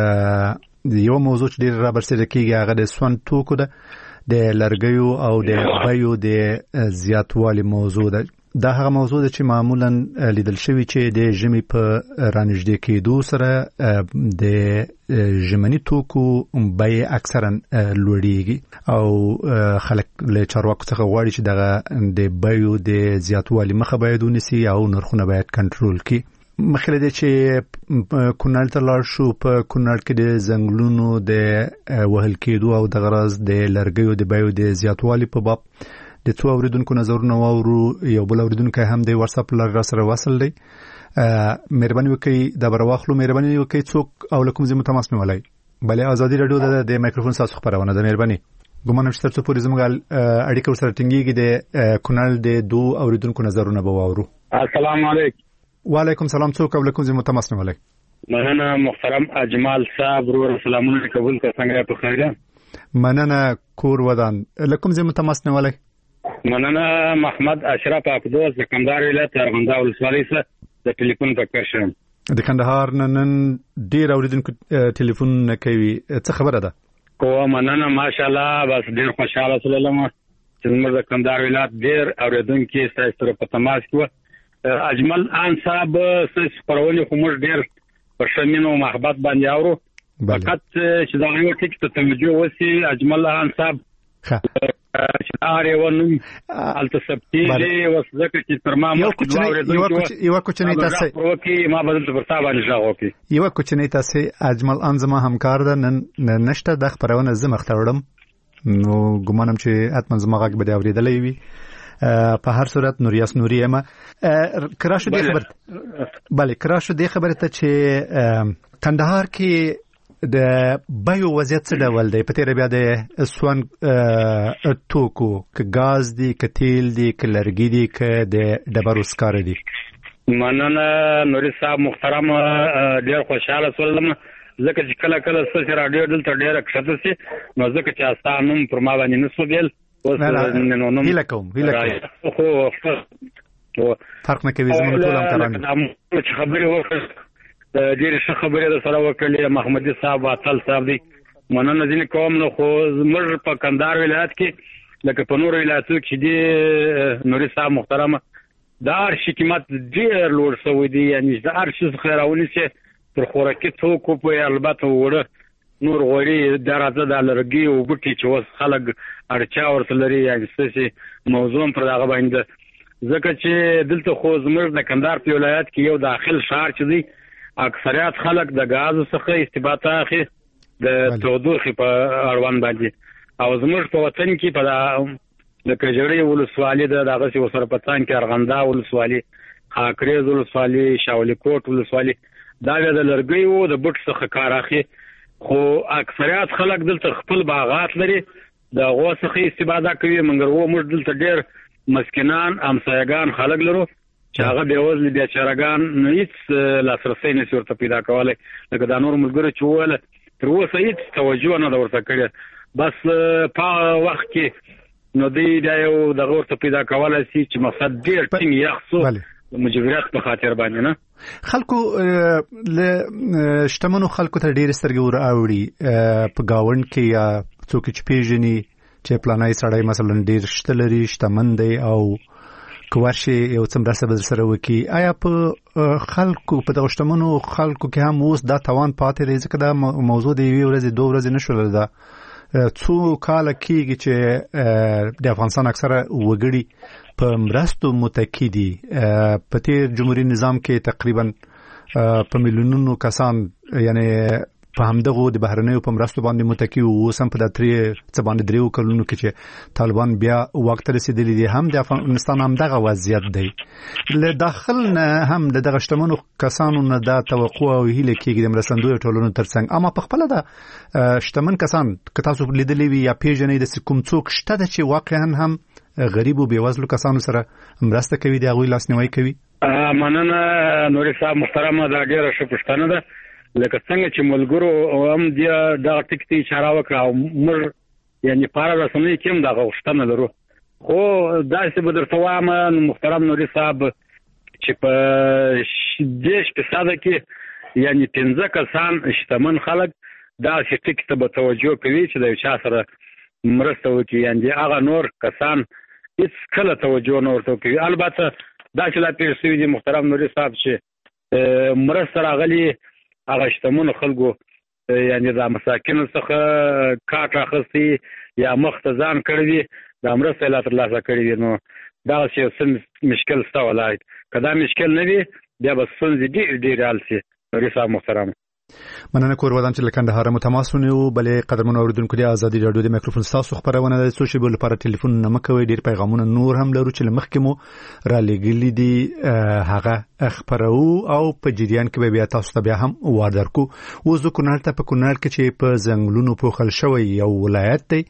یو موضوع چې ډیر را برسېږي کیږي هغه د سون توکو ده د لرګیو او د بایو د زیاتوالي موضوع ده دا هغه موضوع ده چې معمولا لیدل شوی چې د ژمي په رانږدې کېدو سره د ژمني توکو بیې اکثرا لوړېږي او خلک له چارواکو څخه غواړي چې دغه د بیو د زیاتوالي مخه باید ونیسي او نرخونه باید کنټرول کړي مخکې له دې چې کونړ ته لاړ شو په کونړ کې د ځنګلونو د وهل کېدو او د غرض د لرګیو د بیو د زیاتوالي په باب د څو اوریدونکو نظرونه واورو یو بل اوریدونکو هم د واتس اپ لار سره وصل دی مهرباني وکړئ دا برواخلو مهرباني وکړئ څوک او لکم زموږ تماس مې ولای بلې ازادي رادیو د میکروفون تاسو خبرونه ده مهرباني ګومان چې تاسو پوری زموږ اړیکه سره ټینګيږي د کونړ د دوه اوریدونکو نظرونه به واورو السلام علیکم وعلیکم السلام څوک او لکم زموږ تماس مې ولای مننه محترم اجمال صاحب ورو سلامونه قبول کړه څنګه په خیره مننه کور ودان لکم زموږ تماس مې ولای مننه محمد اشرف اقدوس د کندهار ولایت ارغنداو ولسوالۍ څخه د ټلیفون په کار شم د کندهار نن ډیر اوریدونکو ټلیفون کوي څه خبره ده کو مننه ماشاءالله بس ډیر خوشاله سلام چې موږ د کندهار ولایت ډیر اوریدونکو سره په تماس کې اجمل ان صاحب سس پرونی خو موږ ډیر په شمینو محبت باندې اورو فقط چې دا یو ټیک ته توجه وسی اجمل ان صاحب چې هغه ونوم التسبتي وسځکه چې تر ما مخکې یو کوچنی تاسو اوکي ما بدل پر تاسو باندې ځاو کی یو کوچنی تاسو اجمل انزما همکار ده نن نشته د خبرونه زمخ تړم نو ګمانم چې اتمن زما غږ به اوریدلې وي په هر صورت نوریاس نوری ما کراشو دی خبر bale کراشو دی خبره ته چې کندهار کې د بایو وضعیت څه ډول دی په تیر بیا د سوان توکو ک غاز دی ک تیل دی ک لرګي دی ک د ډبرو سکار دی مننه نوري صاحب محترم ډیر خوشاله سولم زکه چې کله کله سوشل رادیو دلته ډیر کښته سي نو زکه چې استانم پر ما باندې نسو بیل اوس نو هیله کوم هیله کوم فرق نه کوي زموږ ټول هم ترانه چې خبري وکړه د ډېر ښه خبرې د سره وکړلې محمدي صاحب واصل صاحب دی مننه ځینې کوم نو خو زموږ په کندهار ولایت کې لکه په نورو ولایتو کې دی نوري صاحب محترمه د هر شي قیمت ډېر لوړ شوی دی یعنې د هر شي څخه راونیسي تر خوراکي توکو په البته وړه نور غوړي درازه د لرګي او بوټي چې وس خلک اړچا ورته لري یا څه موضوع پر هغه باندې ځکه چې دلته خو زموږ د کندهار په ولایت کې یو داخل شهر چې دی اکثریت خلک د غاز څخه استفاده اخی د تودوخې په اړوند باندې او زموږ په وطن کې په د کجړی ولسوالۍ د دغه څه وسره پتان کې ارغندا ولسوالۍ خاکریز ولسوالۍ شاولی کوټ ولسوالۍ دا د لرګي او د بوټ څخه کار اخی خو اکثریت خلک دلته خپل باغات لري د غوڅخه استفاده کوي مګر و موږ دلته ډېر مسکینان امسایگان خلک لرو چې هغه به وزل بیا چرګان نه هیڅ لاسرسي نه ورته پیدا کولای لکه دا نور ملګری چې ول تر اوسه هیڅ توجه نه ورته کړی بس په وخت کې نو دی دا یو د ورته پیدا کولای شي چې مقصد ډېر ټینګ یخصو مجبوریت په خاطر باندې نه خلکو له شتمنو خلکو ته ډېر سترګې ور اوړي په گاوند کې یا څوک چې پیژني چې پلانای سړی مثلا ډېر شته لري شتمن دی او کوارشي یو څومره سبب سره وکي آیا په خلکو په دغه شتمنو خلکو کې هم اوس دا توان پاتې دی ځکه دا موضوع دی یو ورځ دوه ورځې نشول دا څو کال کېږي چې د افغانستان اکثره وګړي په مرستو متکی دي په تیر جمهوریت نظام کې تقریبا په میلیونونو کسان یعنی په همدغه د بهرنیو په مرستو باندې متکی او سم په داتري څه باندې دریو کلونو کې چې طالبان بیا وخت رسیدلی دي هم د افغانستان هم دغه وضعیت دی له داخل نه هم د دغه شتمنو کسانو نه دا توقع او هیله کېږي د مرستندوی ټولنو ترڅنګ اما په خپل د شتمن کسان که تاسو لیدلی وي یا پیژنې د کوم څوک شته چې واقعا هم غریب او بیوزلو کسانو سره مرسته کوي د هغوی لاسنیوي کوي مننه نوري صاحب محترمه دا ډیره ښه پوښتنه ده لکه څنګه چې ملګرو هم د دغه ټکټي اشاره وکړه او موږ یعنی پاره رسنۍ کې هم دغه غوښتنه لرو خو داسې به درته وایم محترم نوري صاحب چې په دېرش فیصده کې یعنی پنځه کسان شتمن خلک داسې ټکي ته به توجه کوي چې د یو چا سره مرسته وکړي یعنی هغه نور کسان هیڅ کله توجه نه ورته کوي البته دا چې لا پېښ شوي دي محترم نوري صاحب چې مرسته راغلي هغه شتمنو خلکو یعنی د مساکینو څخه کاټ اخیستی یا مخ ته ځان کړی وي دا مرسته یې لا ترلاسه کړې وي نو دغه چې څه مشکل شته ولی که دا مشکل نه وي بیا به ستونزې ډېرې ډېرې حل شي نوري صاحب محترم مننه کور ودان چې لکه د هر متماس ونیو بلې قدرمن اوریدونکو دی ازادي رادیو د میکروفون تاسو خبرونه د سوشل لپاره ټلیفون نه مکوي ډیر پیغامونه نور هم لرو چې مخکې مو را لګیلي دي هغه خبرو او په جریان کې بیا تاسو ته بیا هم وار درکو اوس د کونړ ته په کونړ کې چې په زنګلونو پوښل شوی یو ولایت دی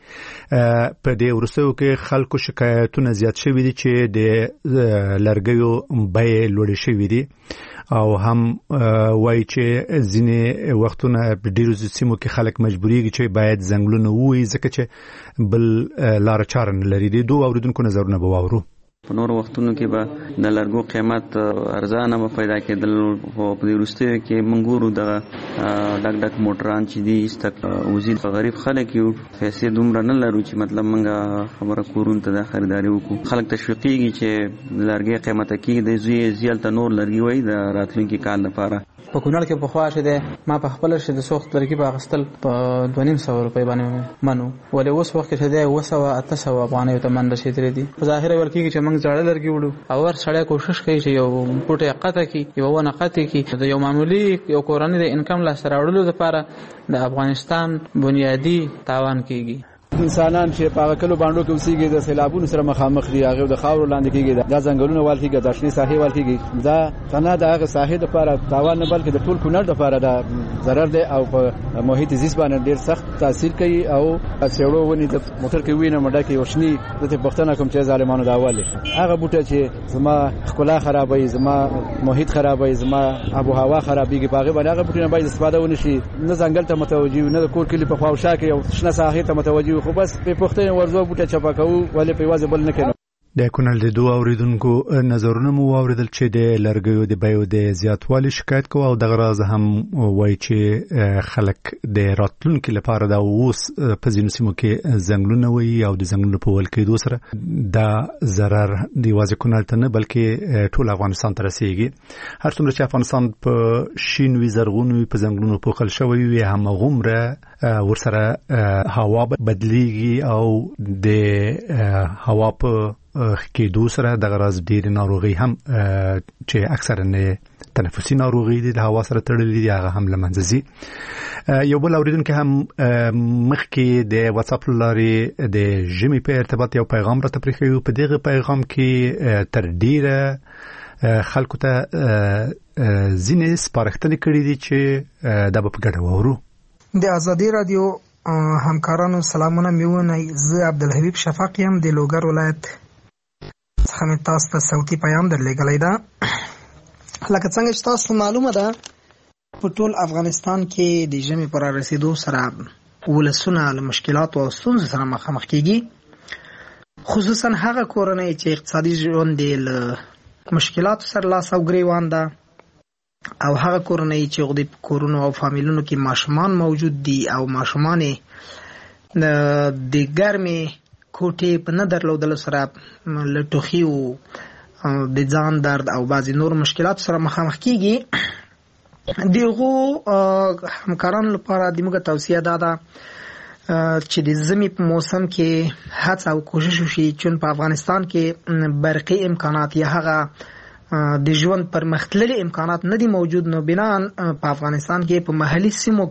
په دې ورسو کې خلکو شکایتونه زیات شوي دي چې د لرګیو بیې لوړې شوي دي او هم وای چې ځینې وختونه په ډیرو سیمو کې خلک مجبوریږي چې باید زنګلونه ووي ځکه چې بل لار چاره نه لري دي دوه اوریدونکو نظرونه به واورو په نور وختونو کې به د لرګو قیمت ارزانه به پیدا کېدل خو په دې وروستیو کې منګورو دغه ډک ډک موټران چې دي استک وزید غریب خلک یو پیسې دومره نه لرو چې مطلب منګه خبره کورون ته د خریداري وکړو خلک تشویقیږي چې لرګي قیمته کې د زوی زیل ته نور لرګي وای د راتلونکي کال لپاره په کونړ کې په خوا شه ده ما په خپل شه د سوخت لرګي په غستل په دوه نیم سو روپۍ باندې منو ولې اوس وخت کې ده و سو اته سو افغانۍ ته من رسیدلې دي په ظاهر ورکی چې موږ ځړل لرګي وړو او ور سړی کوشش کوي چې یو پټه قطه کې یو ونه قطه کې د یو معمولی یو کورنۍ د انکم لاسته راوړلو لپاره د افغانستان بنیادی تاوان کیږي انسانان چې په کلو باندې کې اوسېږي د سیلابونو سره مخامخ دي هغه د خاور لاندې کېږي دا ځنګلونه وال کېږي د شنې ساحې وال کېږي دا څنګه د هغه ساحې لپاره تاوان نه بلکې د ټول کونړ لپاره دا ضرر دی او په محیط زیست باندې ډیر سخت تاثیر کوي او سیړو ونی د موټر کې وینه مډه کې وشني د پښتنه کوم چې ظالمانو دا والی هغه بوټه چې زما خلا خرابوي زما محیط خرابوي زما ابو هوا خرابيږي په هغه باندې هغه بوټونه باید استفاده ونشي نه ځنګل ته متوجي نه د کور کلی په خواوشا کې او شنه ساحې ته متوجي خو بس په پښتنه ورزو بوټه چپا کوو ولې په واځ بل نه کینو د کونړ د دوه اوریدونکو نظرونه مو واوریدل چې د لرګیو د بیو د زیاتوالي شکایت کوي او دغه راز هم وایي چې خلک د راتلونکو لپاره د اوس په ځینو سیمو کې ځنګلونه وي او د ځنګلونو په ول کېدو سره دا ضرر دی وازه کونړ ته نه بلکې ټول افغانستان ته رسیږي. هر څومره چې افغانستان په شین وي زرغون وي په ځنګلونو پوښل شوی وي همغومره ورسره هوا بدلیږي او د هوا په کېدو سره د غراز ډېر ناروغي هم چې اکثرا نه تنفسي ناروغي دي د هوا سره تړلې دي هغه هم لمنځه ځي. یو بل اوریدونکو هم مخکې د واتس اپ لارې د ژمي په ارتباط یو پیغام را تپریخي په دغه پیغام کې تر ډیره خلکو ته ځینې سپارښتنې کړې دي چې دا به په ګډه وورو. د ازادي رادیو همکارانو سلامونه میونه. زه عبدالحبیب شفاق یم د لوګر ولایت څخه مې تاسو ته صوتي پیغام درلېږلی ده. لکه څنګه چې تاسو معلومه ده په ټول افغانستان کې د ژمي پر رسیدو سره ولسونه له مشکلاتو او ستونزو سره مخامخ کېږي، خصوصا هغه کورنۍ چې اقتصادي ژوند یې له مشکلاتو سره لاس او ګریوان ده او هغه کورنۍ چې هغوی په کورونو او فامیلونو کې ماشومان موجود دي او ماشومان د ګرمې کوټې په نه درلودلو سره له ټوخي او د ځان درد او بعضې نور مشکلاتو سره مخامخ کېږي. د هغو همکارانو لپاره د موږ توصیه دا ده چې د ژمي په موسم کې هڅه او کوشش وشي چې په افغانستان کې برقي امکانات یا هغه د ژوند پرمختللي امکانات نه دي موجود، نو بنان په افغانستان کې په محلي سیمو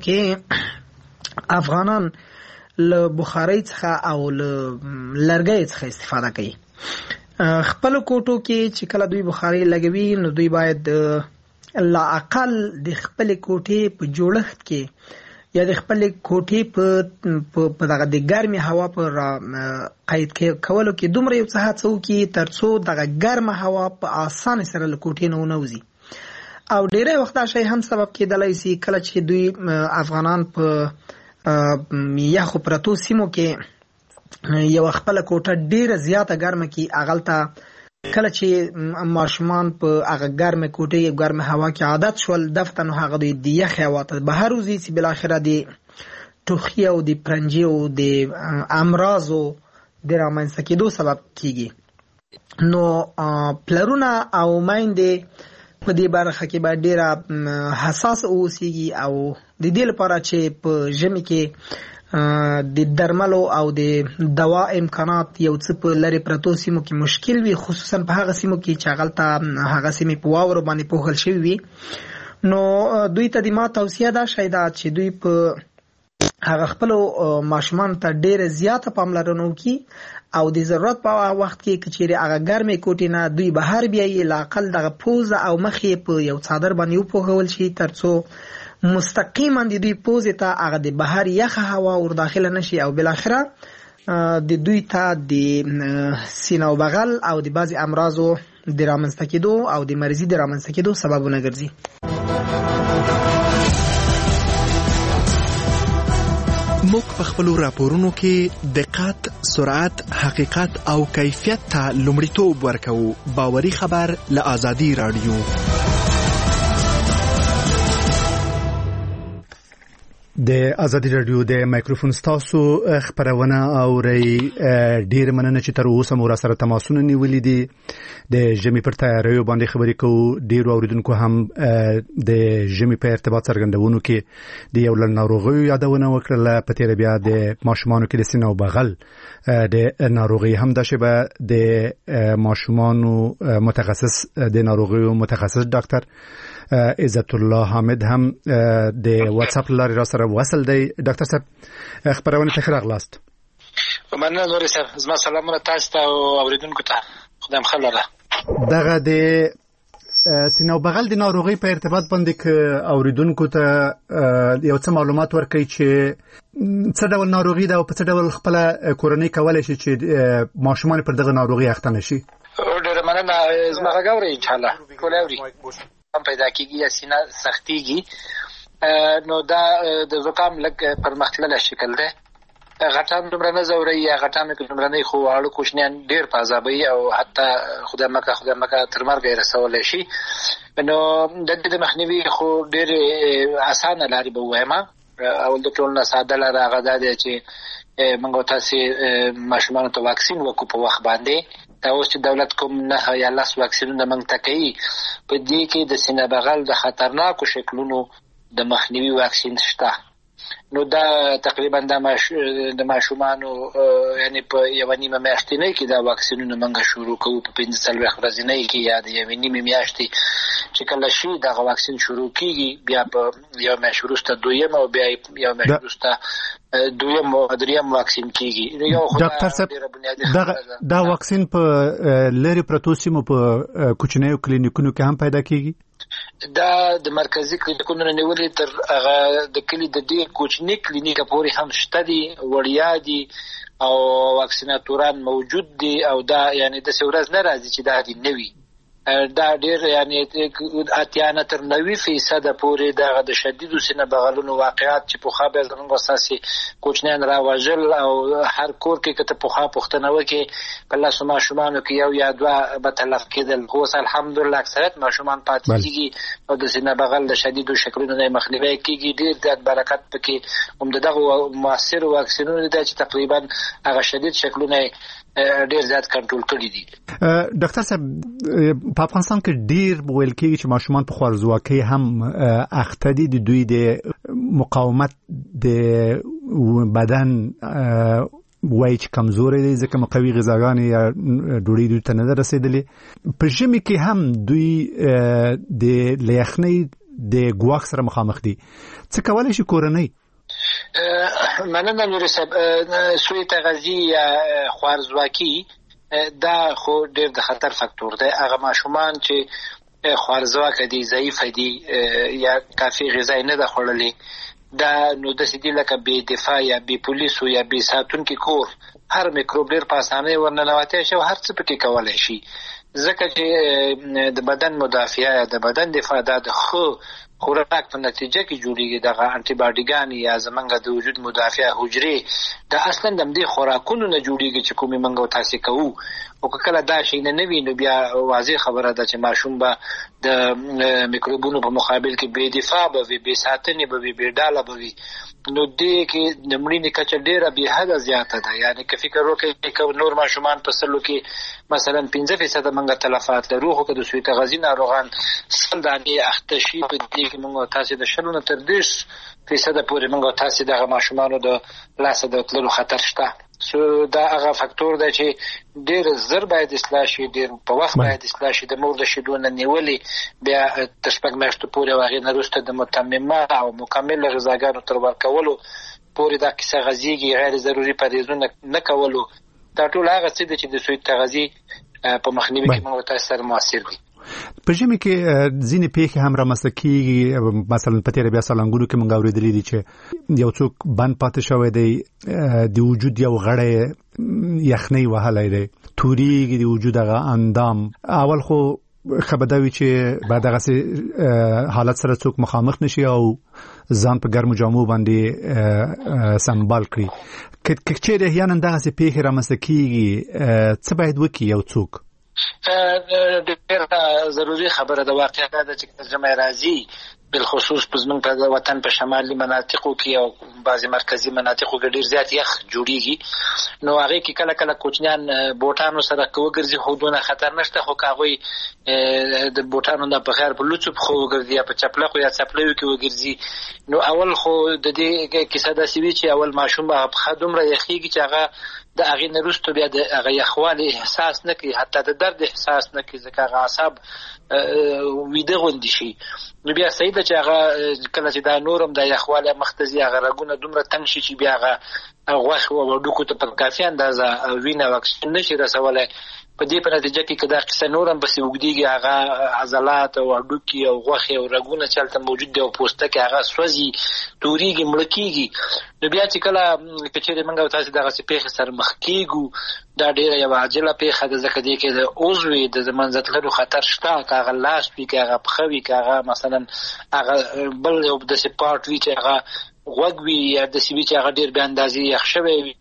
کې افغانان له بخارۍ څخه او له لرګیو څخه استفاده کوي. خپل کوټو کې چې کله دوی بخارۍ لګوي نو دوی باید لا اقل د خپل کوټې په جوړښت کې یا د خپل کوټې په په دغه د ګرمې هوا پر قید کولو کې دومره یو څه هڅه وکړي ترڅو دغه ګرمه هوا په اسانه سره له کوټې نه ونوځي. او ډیری وخت دا شی هم سبب کېدلی شي کله چې دوی افغانان په یخو پرتو سیمو کې یو خپل کوټه ډیره زیاته ګرمه کی اغلته کله چې ماشومان په هغه ګرمه کوټه یو ګرمه هوا کې عادت شول دفته نو هغه د یخ هوا ته بهر وزي چې بل اخره د ټوخي او د پرنجي او د امراضو د رامنځته کېدو سبب کیږي. نو پلرونه او مایندې په دې برخه کې باید ډیره حساس اوسېږي او د دې لپاره چې په ژمي کې د درملو او د دوا امکانات یو څه په لرې پرتو سیمو کې مشکل وي، خصوصا په هغه سیمو کې چې هغلته هغه سیمې په واورو باندې پوښل شوي وي. نو دوی ته د ما توصیه دا شی ده چې دوی په هغه خپلو ماشومانو ته ډیره زیاته پاملرنه وکړي او د ضرورت په وخت کې کچېرې هغه ګرمې کوټې نه دوی بهر بیایي لا اقل دغه پوزه او مخې په یو څادر باندې وپوښول شي ترڅو مستقیما د دوی پوزې ته هغه د بهر یخه هوا ور داخله نشي او بالاخره د دوی ته د سینه او بغل او د بعضې امراضو د رامنځته کېدو او د مریضي د رامنځته کېدو سببونه ګرځي. موږ په خپلو راپورونو کې دقت، سرعت، حقیقت او کیفیت ته لومړیتوب ورکوو. باوري خبر له ازادي رادیو. د ازادي رادیو د مایکروفون ستاسو خبرونه اوري. ډیر مننه چې تر اوسه مو را سره تماسونه نیولې دي. د ژمي پر تیاریو باندې خبرې کوو. ډیر اوریدونکو هم د ژمي په ارتباط څرګندونو کې د یو لړ ناروغیو یادونه وکړه. په تیر بیا د ماشومانو کې د سینه او بغل د ناروغي هم د شبه د ماشومانو متخصص د ناروغیو متخصص ډاکټر عزت الله حامد هم د واتس اپ لارې را سره وصل دی. ډاکټر صاحب خبرونه ته راغلاست. مننه نور صاحب. زما سلامونه تاسو ته او اوریدونکو ته. خدای مخ لره. دغه د سینه او بغل د ناروغي په ارتباط باندې ک اوریدونکو ته یو څه معلومات ورکړي چې څه ډول ناروغي ده او په څه ډول خپل کورنۍ کولای شي چې ماشومان پر دغه ناروغي اخته نشي. ډېر مننه. زما غوړې ان شاء الله ټول اوري هم پیدا کیږي یا سینه سختيږي. نو دا د زکام لګ پرمختلل شکل ده غټان دومره نه زوري یا غټان کې دومره نه خو اړو کوشنیان ډیر پازابي او حتی خدای مکه خدای مکه تر مرګ رسول شي نو د دې مخنیوي خو ډیر اسانه لاري به وایما او د ټول نه ساده لاره غدا دي چې موږ تاسو ماشومان ته واکسین وکړو په وخت باندې دا اوس چې دولت کوم نه یا لاس واکسینونه موږ ته کوي په دې کې د سینه بغل د خطرناکو شکلونو د مخنیوي واکسین شته نو دا تقریبا د ماش د ماشومانو یعنی په یو نیمه میاشتې نه کې دا واکسینونه موږ شروع کوو په پنځه څلوېښت ورځې نه کې یا د یو نیمه میاشتې چې کله شي دا واکسین شروع کیږي بیا په یو میاشت وروسته دویم او بیا یو میاشت وروسته دویم او دریم واکسین کیږي یو ډاکټر صاحب دا دا واکسین په لری پروتو سیمو په کوچنیو کلینیکونو کې هم پیدا کیږي دا د مرکزی کلینیکونو نه نیولې تر هغه د کلی د دې کوچنی کلینیک پورې هم شته دي وړیا دي او واکسیناتوران موجود دي او دا یعنی د څورز نه راځي چې دا دي نوي دا ډیر یعنی اتیانه تر نوي فیصد پورې د د شدید سینه بغلونو واقعات چې په خابه زموږ اساسي کوچنیان راوژل او هر کور کې کته په خا پښتنه وکي په لاس ماشومان کې یو یا دوا به تلف کېدل خو الحمدلله اکثریت ماشومان پاتې کیږي او د سینه بغل د شدید شکلونو نه مخنیوي کیږي ډیر د برکت پکې هم دغه موثر واکسینونه دي چې تقریبا هغه شدید شکلونه ډیر زیات کنټرول کړی دي ډاکټر صاحب په افغانستان کې ډیر ویل کېږي چې ماشومان په خوارزواکۍ هم اخته دي د دوی د مقاومت د بدن وای چې کمزوري دي ځکه مقوي غذاګانې یا ډوډۍ دوی ته نه رسیدلې په ژمي کې هم دوی د لیخنۍ د ګواښ سره مخامخ دي څه کولای شي کورنۍ مننه نور صاحب سوی تغذیه یا خوارزواکي دا خو ډېر د خطر فاکتور دی هغه ماشومان چې خوارزواک دي ضعیف دي یا کافي غذا نه ده خوړلې دا نو د سیدی لکه بې دفاع یا بې پولیسو یا بې ساتونکي کور هر میکروب ډېر په اسانۍ ورننوتی شي او هر څه پکې کولی شي ځکه چې د بدن مدافعه یا د بدن دفاع دا د ښه خوراک په نتیجه کې جوړیږي دغه انټي باډیګان یا زمونږ د وجود مدافع حجرې دا اصلا د دې خوراکونو نه جوړیږي چې کومې منګو تاسو کوو او کله دا شي نه نوي نو بیا واضح خبره ده چې ماشوم به د میکروبونو په مقابل کې بې دفاع به وي بې ساتنې به وي بې ډاله به وي نو دې کې د مړینې کچه ډېره بې حده زیاته ده یعنی که فکر وکړئ که نور ماشومان په سلو کې مثلا پنځه فیصده موږ تلفات لرو خو که د سوی تغذي ناروغان سل دانې اخته شي په دې کې موږ تاسو د شلو نه تر دېرش فیصده پورې موږ تاسو دغه ماشومانو د لاسه د تللو خطر شته سو دا هغه فاکتور دی چې ډېر زر باید اصلاح شي ډېر په وخت باید اصلاح شي د مور د شیدو نه نیولې بیا تر شپږ میاشتو پورې او هغې نه وروسته د متممه او مکمله غذاګانو تر ورکولو پورې دا کیسه غځېږي غیر ضروري پرهیزونه نه کولو دا ټول هغه څه دي چې د سوی تغذي په مخنیوي کې موږ تاسو سره موثر دي په ژمي کې ځینې پیښې هم رامنځته کېږي مثلا په تېره بیا سالنګونو کې موږ اورېدلي دي چې یو څوک بند پاتې شوی دی د وجود یو غړی یخنۍ وهلی دی تورېږي د وجود هغه اندام اول خو خبر دا وي چې بعد هغه حالت سره څوک مخامخ نشي او ځان په ګرمو جامو باندې سنبال کړي که چېرې احیانا دغسې پیښې رامنځته کېږي څه باید وکړي یو څوک ډېر ضروري خبره ده واقعا ده چې ژمی راځي بالخصوص په زموږ په وطن په شمالي مناطقو کې او بعضې مرکزي مناطقو کې ډېر زیات یخ جوړیږي نو هغې کې کله کله کوچنیان بوټانو سره که وګرځي خو دونه خطر نشته خو که هغوی د بوټانو نه بغیر په لوڅو پښو وګرځي یا په چپلقو یا څپلیو کې وګرځي نو اول خو د دې کیسه داسې وي چې اول ماشوم به پښه دومره یخېږي چې هغه د هغې نه وروسته بیا د هغه یخوالي احساس نه کوي حتی د درد احساس نه کوي ځکه هغه اعصاب ویده غوندې شي نو بیا صحیح ده چې هغه کله چې دا نور هم د یخوالي مخته ځي هغه رګونه دومره تنګ شي چې بیا هغه غوښې او هډوکو ته په کافي اندازه وینه واکسین نه شي رسولی په دې په نتیجه کې که دا قصه نور هم پسې اوږدېږي هغه عضلات او هډوکي او غوښې او رګونه چې هلته موجود دي او پوستکي هغه سوځي تورېږي مړه کېږي نو بیا چې کله که چېرې موږ او تاسې دغسې پیښې سره مخ کېږو دا ډېره یوه عاجله پیښه ده ځکه دې کې د عضوې د منځه تللو خطر شته که هغه لاس وي که هغه پښه وي که هغه مثلا هغه بل یو داسې پارټ وي چې هغه غوږ وي یا د سی بي چې هغه ډیر به اندازې یخ شوی وي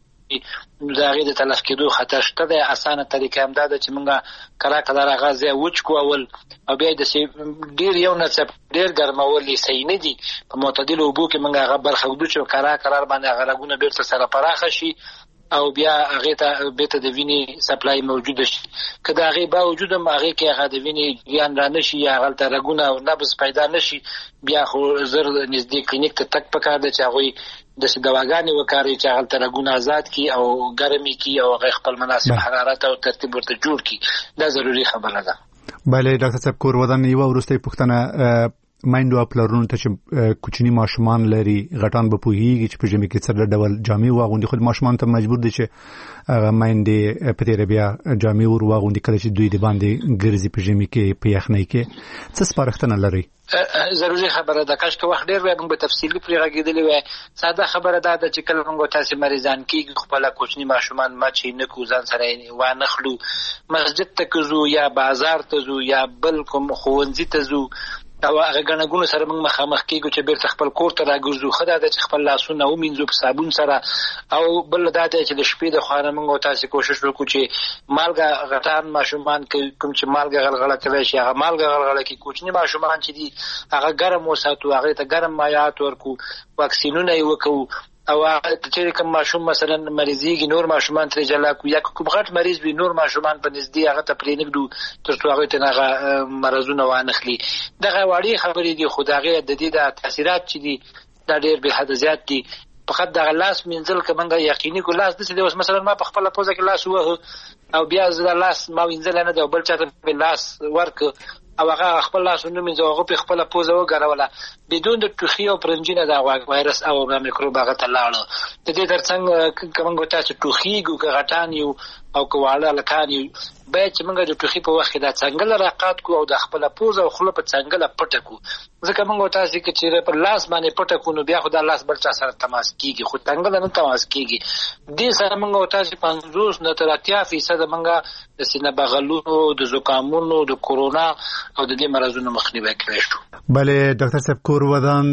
دا غي د تلف کېدو خطر شته. د اسانه طریقه هم دا ده چې موږ کرا کلار غازه وچ کو اول او بیا د ډیر یو نه ډیر ګرمول صحیح نه دي. په معتدل اوبو کې موږ هغه برخه ودو چې کرا کلار باندې هغه لګونه بیرته سره پراخه شي او بیا هغه ته بیت د ویني سپلای موجود شي. کله هغه باوجود هم هغه کې هغه د ویني ګیان را نشي یا هغه ته رګونه او نبض پیدا نشي بیا خو زر نږدې کلینیک ته تک پکار دی چې هغه د دواګانې وکاري چې هغه ته رګونه آزاد کی او ګرمي کی او هغه خپل مناسب حرارت او ترتیب ورته جوړ کی. دا ضروری خبره ده. بله ډاکټر صاحب کور ودان یو ورسته پښتنه مایندو خپلرونو ته چې کوچنی ماشومان لري غټان به پوهیږي چې په جمی کې څه ډول جامې واغوندي خو ماشومان ته مجبور دي چې هغه مایندې په تیر بیا جامې ور واغوندي کله چې دوی د باندې ګرځي په جمی کې په یخنۍ کې څه سپارښتنه لري؟ ضروري خبره ده. کاش که وخت ډیر وای موږ به تفصیلی پرې غږیدلی وای. ساده خبره ده چې کله موږ تاسو مریضان کېږي خپل کوچنی ماشومان ما چې نه کو ځان سره و نه خلو مسجد ته کوزو یا بازار ته زو یا بل کوم خوونځي ته زو او هغه غنګونو سره موږ مخامخ کېږو چې بیرته خپل کور ته راګرځو. خدای دې چې خپل لاسونه ومینځو په صابون سره او بل دا چې د شپې د خوانه موږ تاسو کوشش وکړو چې مالګه غټان ماشومان کوم چې مالګه غلغله کوي شي هغه مالګه غلغله کې کوچنی ماشومان چې دي هغه ګرم وساتو هغه ته ګرم مایعات ورکو واکسینونه یې وکړو او چې کوم ماشوم مثلا مریضيږي نور ماشومان تر جلا کو یا کوم غټ مریض وي نور ماشومان په نږدې هغه ته پرېنګدو ترڅو هغه ته هغه مرزونه وانخلي. دغه وړي خبرې دي خدایغه د دې د تاثیرات چې دي دا ډېر به حد زیات دي. فقط دغه لاس منځل کمنګ یقیني کو لاس د دې اوس مثلا ما په خپل پوزه کې لاس وه او بیا زه لاس ما وینځل نه د بل چاته په لاس ورک او هغه خپل لاسونه مې زه هغه په خپل پوزه وګروله بدون د ټوخي او پرنجینه دا وایرس او میکروب هغه ته لاړ. د دې ترڅنګ کومه تاسو ټوخي ګو غټان یو او کواله لکان یو باید چې موږ د ټوخي په وخت دا څنګه راقات کو او د خپل پوزه او خله په څنګه پټه کو. ځکه موږ تاسو کې چې په لاس باندې پټه کو نو بیا خو دا لاس بل چا سره تماس کیږي خو څنګه نه تماس کیږي. دې سره موږ تاسو پنځوس نه تر اتیا فیصد موږ د سینه بغلونو د زکامونو د کورونا او د دې مرزونو مخنیوي کوي شو. بله ډاکټر صاحب کور ودان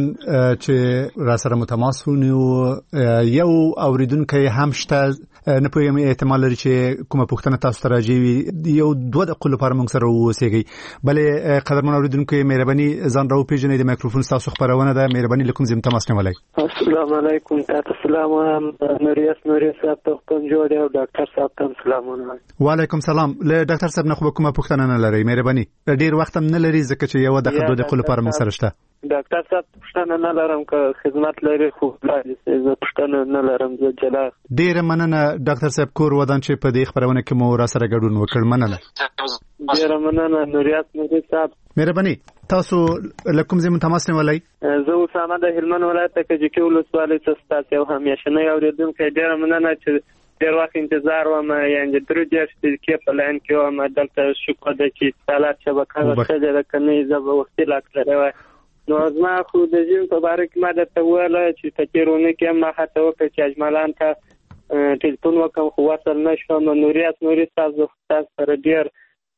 چې را سره متماس ونیو یو اوریدونکو هم شته نه پوهیم احتمال لري چې کومه پوښتنه تاسو ته راځي یو دوه دقیقې لپاره موږ سره اوسېږئ. بله قدرمن اوریدونکو مهرباني ځان راو پیژنئ د مایکروفون تاسو خبرونه ده مهرباني لکم زم تماس نیولای. السلام علیکم تاسو سلام نوریاس نوریاس صاحب ته کوم جوړ او ډاکټر صاحب ته سلامونه. وعلیکم سلام. له ډاکټر صاحب نه خو کومه پوښتنه نه لري مهرباني ډیر وخت هم نه لري ځکه چې یو دقیقه دوه دقیقې لپاره موږ سره شته. ډاکټر صاحب پښتنه نه لرم که خدمت لري خو زه پښتنه نه لرم زه جلا. ډیر مننه ډاکټر صاحب کور ودان چې په دې خبرونه کې مو را سره ګډون وکړ. مننه. ډیر مننه نوریاس نوری صاحب. مهرباني تاسو لکم زمون تماس نیولای. زه اسامه د هلمند ولایت کې چې کول ولسوالۍ څخه تاسو همیشه نه اوریدونکو ډیر مننه چې ډیر وخت انتظار وم یعنی درو دیش کې په لاین کې وم دلته شکر د چې اتصالات شبکه ورته د کني زب وخت لا کړی نو زما خو د جیم په باره کې ما د ته ویل چې تکیرونه کې ما هڅه وکړه چې اجمالان ته ټلیفون وکم خو وصل نشوم. نوریات نوري تاسو تاسو سره ډیر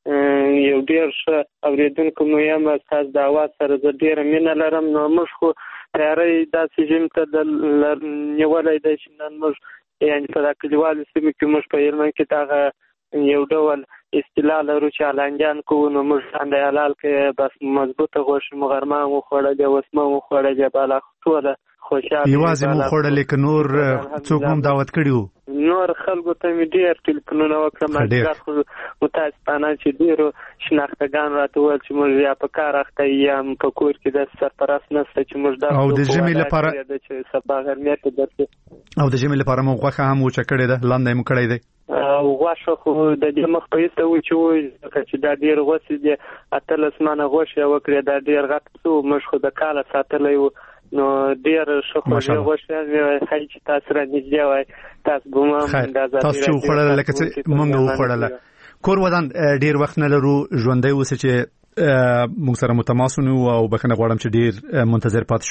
یو ډیر ښه اوریدونکو مو یم تاسو د اواز سره زه ډیر مینه لرم. نو موږ خو تیارې داسې جیم ته د نیولای دی چې نن موږ یعنی په کلیوالو سیمو کې موږ په هلمند کې دغه یو ډول اصطلاح لرو چې هلنګیان کوو نو موږ لاندې حلال کې بس مضبوطه غوښه مو غرمه وخوړلې وسمه وخوړلې بالا ټوله خوشحاله یوازې مو خوړلې که نور څوک هم دعوت کړي وو؟ نور خلکو ته مې ډېر ټلیفونونه وکړه مازدیګر خو متاسفانه چې ډېرو شناختګان راته وویل چې موږ یا په کار اخته یا په کور کې داسې سرپرست نشته چې موږ دا او د ژمي لپاره چې سبا غرمې ته درځي او د ژمي لپاره مو غوښه هم وچه کړې ده لاندې مو کړی دی او غوښه خو د دې مخ په ایسته و چې وایي چې دا ډېر غوښې دي اتلس منه غوښې وکړې دا ډېر غټ څه موږ خو د کاله ساتلی و نو ډېر ښه خوږې غوښې ښایي چې تاسو رانږدې وای تاسو ګومان تاسو چې وخوړله لکه چې موږ وخوړله. کور ودان ډېر وخت نه لرو ژوندی اوسه چې موږ سره متماس نو او بکنه غواړم چې ډیر منتظر پات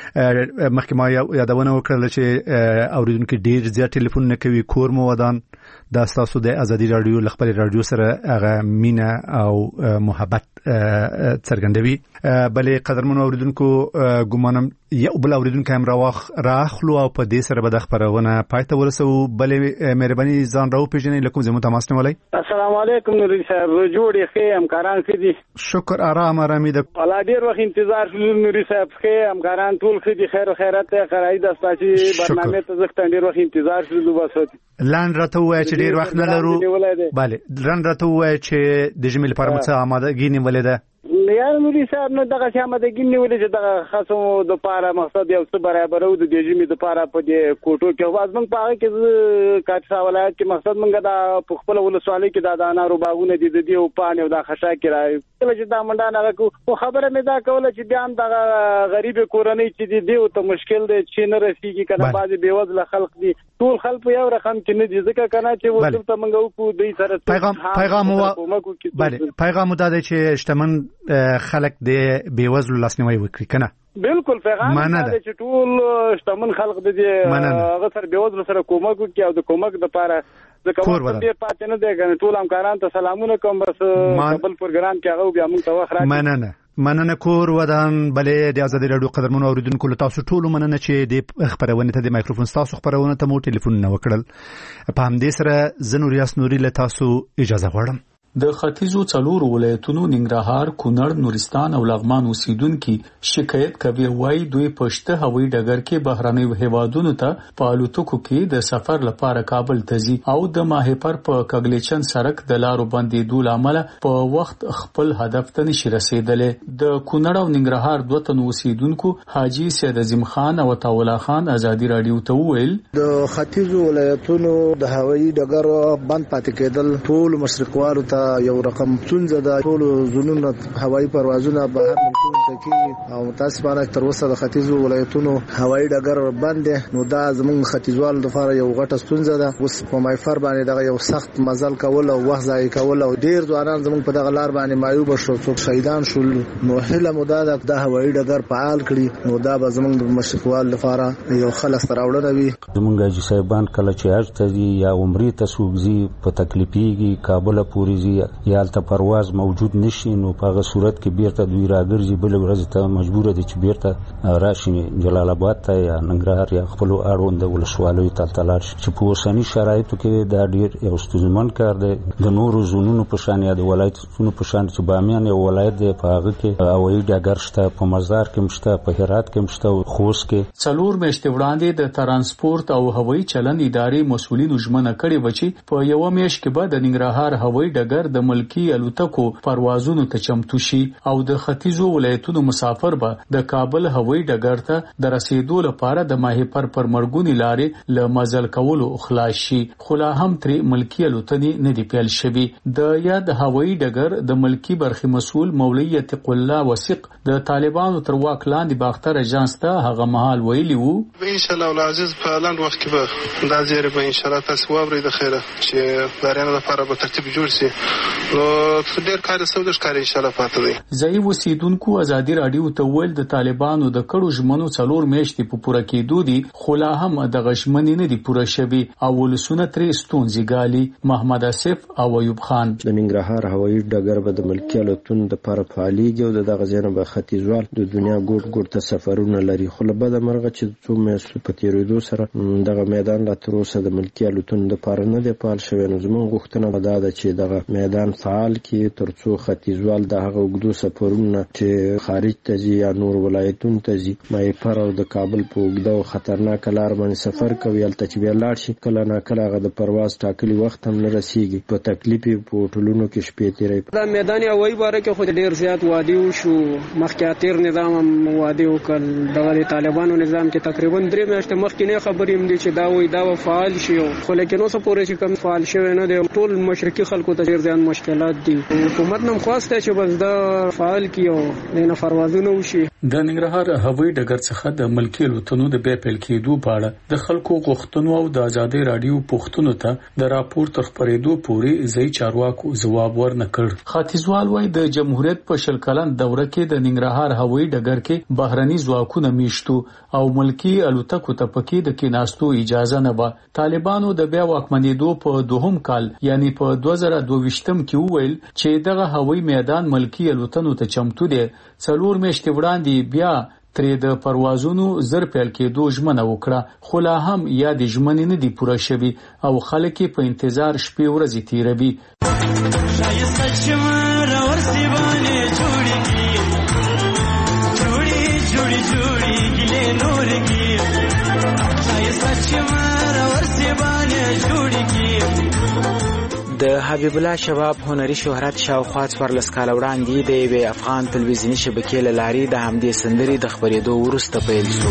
شولې مخکې ما یادونه وکړل چې اوریدونکو ډیر زیات ټلیفون نه کوي کور مو ودان دا تاسو د ازادي رادیو لخبر رادیو سره هغه مینا او محبت څرګندوي بلې قدرمن اوریدونکو ګمانم یو بل اوریدونکو هم راخ راخلو او په دې سره به د خبرونه پاتې ورسو بلې مهرباني ځان راو پیژنې لکه زموږ تماس نه ولای السلام علیکم نوري صاحب جوړې خې همکاران خې دي شکر آرام آرامي د ولا ډیر وخت انتظار شلو نوري صاحب خې همکاران ټول خې دي خیر او خیرات ته قرای د استاجي برنامه ته زخت ډیر وخت انتظار شلو بس لاند راته وای چې ډیر وخت نه لرو bale لاند راته وای چې د جمیل لپاره مڅ آمادګی نیولې ده یار نوري صاحب نو دغه چې آمادګی نیولې چې دغه خاصو د پاره مقصد یو څه برابرو د جمی د پاره په دې کوټو کې واز موږ پاره کې کاټا ولایت کې مقصد موږ د خپل ولسوالۍ کې د دانارو باغونه دي د دې او پانه او د خشا کې راي چې دا منډه نه کو خبره مې دا کوله چې بیان د غریب کورنۍ چې دی دی او ته مشکل دی چې نه رسیږي کنه بعضي بیوزله خلک دي ټول خلک یو رقم کې نه دي ځکه کنه چې وځم ته موږ کو دوی سره پیغام پیغام bale پیغام دا دی چې شتمن خلک د بیوزلو لاسنیوي وکړي کنه بالکل پیغام دا دی چې ټول شتمن خلک د هغه سره بیوزلو سره کومک وکړي او د کومک د لپاره ځکه وخت ډیر پاتې نه دی کنه ټول همکاران ته سلامونه کوم بس خپل پروګرام کې هغه بیا موږ ته وخت راځي مننه مننه کور ودان بلې د ازادي رادیو قدرمن اوریدونکو له تاسو ټول مننه چې د خبرونه ته د مایکروفون تاسو خبرونه ته مو ټلیفون نه وکړل په همدې سره زنور یاس نوري له تاسو اجازه غواړم د ختیځو څلور ولایتونو ننګرهار، کونړ، نورستان او لغمان اوسیدونکو شکایت کوي وای دوی پښته هوایي ډګر کې بهرنیو هیوادونو ته په الوتکو کې د سفر لپاره کابل ته ځي او د ماهیپر په کګلیچن سړک د لارو بندیدو لامل په وخت خپل هدف ته نشي رسیدلې. د کونړ او ننګرهار دوه تن اوسیدونکو حاجی سید عظیم خان او تاولا خان ازادي رادیو ته ویل د ختیځو ولایتونو د هوایي ډګر بند پاتې کېدل ټول مشرقوالو ته یو رقم څنګه د ټول زونونو هوایي پروازونه بهر ملکونو ته کیږي او متاسفانه تر اوسه د ختیځو ولایتونو هوایي ډګر بند نو دا زموږ ختیځوالو لپاره یو غټه ستونزه ده. اوس په مایفر باندې دغه یو سخت مزل کول او وخت ضایع کول او ډیر ځوانان زموږ په دغه لار باندې مایوب شو څوک شهیدان شول نو هله مداده د هوایي ډګر فعال کړي نو دا به زموږ د مشرقوال لپاره یو خلاص راوړنه وي. زموږ حاجی صاحبان کله چې حج ته ځي یا عمرې ته سوګزي په تکلیفيږي کابل پورې ځي یا الته پرواز موجود نشي نو په هغه صورت کې بیرته دوی راګرځي بل ورځ ته مجبور دي چې بیرته راشي جلال آباد ته یا ننګرهار یا خپل اړوند ولسوالیو ته تلل چې په اوسنی شرایطو کې دا ډیر یو ستونزمن کار دی. د نورو زونونو په شان یا د ولایتونو په شان چې بامیان یو ولایت دی په هغه کې هوایي ډګر شته په مزار کې مشته په هرات کې مشته خوست کې څلور میاشتې وړاندې د ترانسپورت او هوایي چلن ادارې مسؤلینو ژمنه کړې و چې په یو میاشت کې به د ننګرهار هوایي ډګر د ملکی الوتکو پروازونو ته چمتو شي او د ختیځو ولایتونو مسافر به د کابل هوایي ډګر ته د رسیدو لپاره د ماهیپر پر مرګونی لارې له مزل کولو خلاص شي. خو لا هم تر ملکی الوتنې نه دی پیل شوی. د یاد هوایي ډګر د ملکی برخې مسؤل مولوی عتیق الله وثیق د طالبانو تر واک لاندې باختر اجانس ته هغه مهال ویلی وو ان شاء الله العزیز په لاند وخت کې به دا زیری به ان شاء الله تاسو واورئ د خیره چې دارانه لپاره به ترتیب جوړ شي نو ډیر کار سود ښکاري ان شاء الله پاتې دی. ځای وسیدونکو ازادي رادیو ته ویل د طالبانو د کړو ژمنو څلور میاشتې په پوره کېدو دي خو لا هم د غشمنې نه دي پوره شوي او ولسونه ترې ستونزې ګالي. محمد اسف او ایوب خان د ننګرهار هوایي ډګر به د ملکي الوتنو د لپاره فعالیږي او دغه ځای نه به ختیځوال د دنیا ګوټ ګوټ ته سفرونه لري خو له بده مرغه چې څو میاشتې په تېرېدو سره دغه میدان لا تر اوسه د ملکي الوتنو د لپاره نه دی فعال شوی. نو زموږ غوښتنه دا ده چې دغه میدان فعال کړي ترڅو ختیځوال د هغه اوږدو سفرونه چې خارج ته ځي یا نور ولایتونو ته ځي مایپر او د کابل په اوږده او خطرناکه لار باندې سفر کوي هلته چې بیا لاړ شي کله ناکله هغه د پرواز ټاکلي وخت هم نه رسیږي په تکلیف یې په هوټلونو کې شپې تېروي. دا میدان هوایي باره کې خو ډېر زیات وادي وشو مخکې تیر نظام هم وادي وکړ دغه د طالبانو نظام کې تقریبا درې میاشتې مخکې نه خبرې هم دي چې دا وایي دا به فعال شي خو لیکن اوسه پورې چې کوم فعال شوی نه دی ټول مشرقي خلکو ته ډېر زیات مشکلات دي. حکومت نن خواسته چې بس دا فعال کیو نه پروازونه وشي. د ننګرهار هوایي ډګر څخه د ملکي الوتنو د بیا پیل کېدو په اړه د خلکو غوښتنو او د ازادي رادیو پوښتنو ته د راپور تر خبرېدو پورې ځای چارواکو ځواب ورنکړ. ختیځوال وايي د جمهوریت په شل کلن دوره کې د ننګرهار هوایي ډګر کې بهرني ځواکونه میشتو او ملکی الوتکو ته پکې د کېناستو اجازه نه و. طالبانو د بیا واکمنېدو په دوهم کال یعنی په دوه زره دوه ویشتم کې وویل چې دغه هوایي میدان ملکی الوتنو ته چمتو دی. څلور میاشتې وړاندې بیا ترې د پروازونو زر پیل کېدو ژمنه وکړه، خو لا هم یا د ژمنې نه دي پوره شوي او خلک په انتظار شپې ورځې تیروي. د حبیب الله شباب هنري شهرت شاوخوا څوارلس کاله وړاندې د یوې افغان تلویزیوني شبکې له لارې د همدې سندرې د خپرېدو وروسته پیل شو.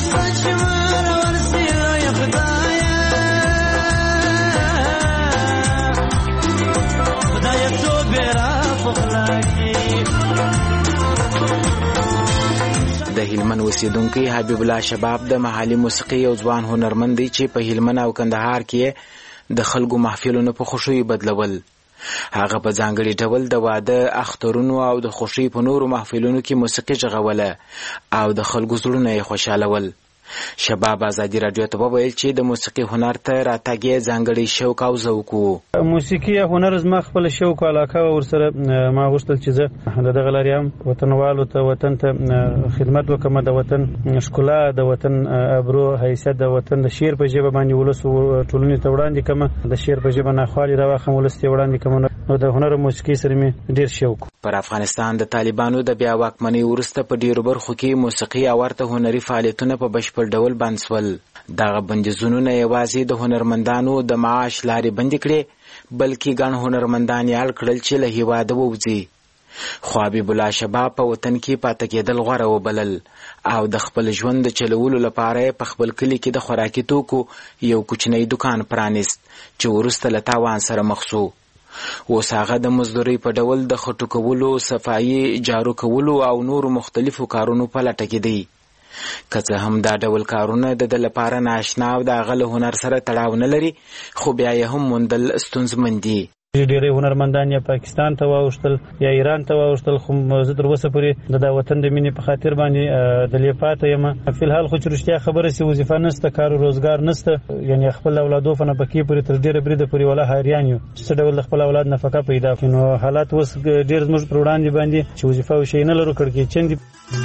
د هلمند اوسیدونکی حبیب الله شباب د محلي موسیقي یو ځوان هنرمند دی چې په هلمند او کندهار کې د خلکو محفلونو په خوشي بدلول. هغه په ځانګړي ډول د واده، اخترونو او د خوشي په نورو محفلونو کې موسیقي جوړوله او د خلکو زړونه یې خوشالول. شباب ازادي رادیو ته وویل چې د موسیقي هنر ته راتګ یې ځانګړی شوق او ذوق و. موسیقي هنر زما خپل شوق او علاقه ورسره ما غوښتل چې زه د دغه لارې هم وطنوالو ته وطن ته خدمت وکړم، د وطن ښکلا، د وطن ابرو، حیثیت، د وطن د شعر په ژبه باندې ولس ټولنې ته وړاندې کړم، د شعر په ژبه ناخوالې راواخلم ولس ته وړاندې کړم. نو د هنر موسیقي سره مې ډېر شوق. پر افغانستان د طالبانو د بیا واکمنۍ وروسته په ډیرو برخو کې موسیقي او ورته هنري فعالیتونه په بشپړ ډول بند شول. دغه بندیزونه نه یوازې د هنرمندانو د معاش لارې بندې کړې، بلکې ګڼ هنرمندان یې اړ کړل چې له هېواده ووځي. خو حبیب الله شباب په وطن کې پاتې کېدل غوره وبلل او د خپل ژوند د چلولو لپاره په خپل کلي کې د خوراکي توکو یو کوچنی دکان پرانیست چې وروسته له تاوان سره مخ شو. اوس هغه د مزدورۍ په ډول د خټو کولو، صفایي، جارو کولو او نورو مختلفو کارونو په لټه کې دی. که څه هم دا ډول کارونه د ده لپاره ناشنا او د هغه له هنر سره تړاو نه لري، خو بیا یې هم موندل ستونزمن دي. ډېری هنرمندان یا پاکستان ته واوښتل یا ایران ته واوښتل، خو زه تر اوسه پورې د دا وطن د مینې په خاطر باندې د لې پاته یم. فلحال خو چې رښتیا خبره سي وظیفه نشته، کار او روزګار نشته، یعنې خپل اولادو په نفقې پورې تر ډېره بریده پورې ولا حیران یو چې څه ډول د خپل اولاد نفقه پیدا کړي. نو حالات اوس ډېر زموږ پر وړاندې باندې چې وظیفه او شی نه لرو، کړکۍ چندې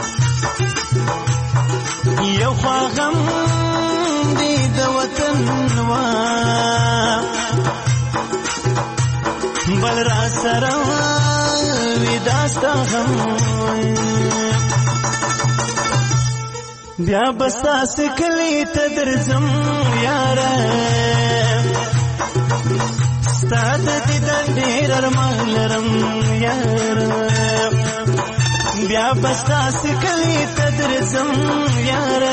یو خوا غم دی د وطن وا بل را سره وي داستا غم بیا بستا سکلی ته درځم یاره ستا د دیدن ډېر ارمان لرم یاره بیا بستا سکلی ته درځم یاره.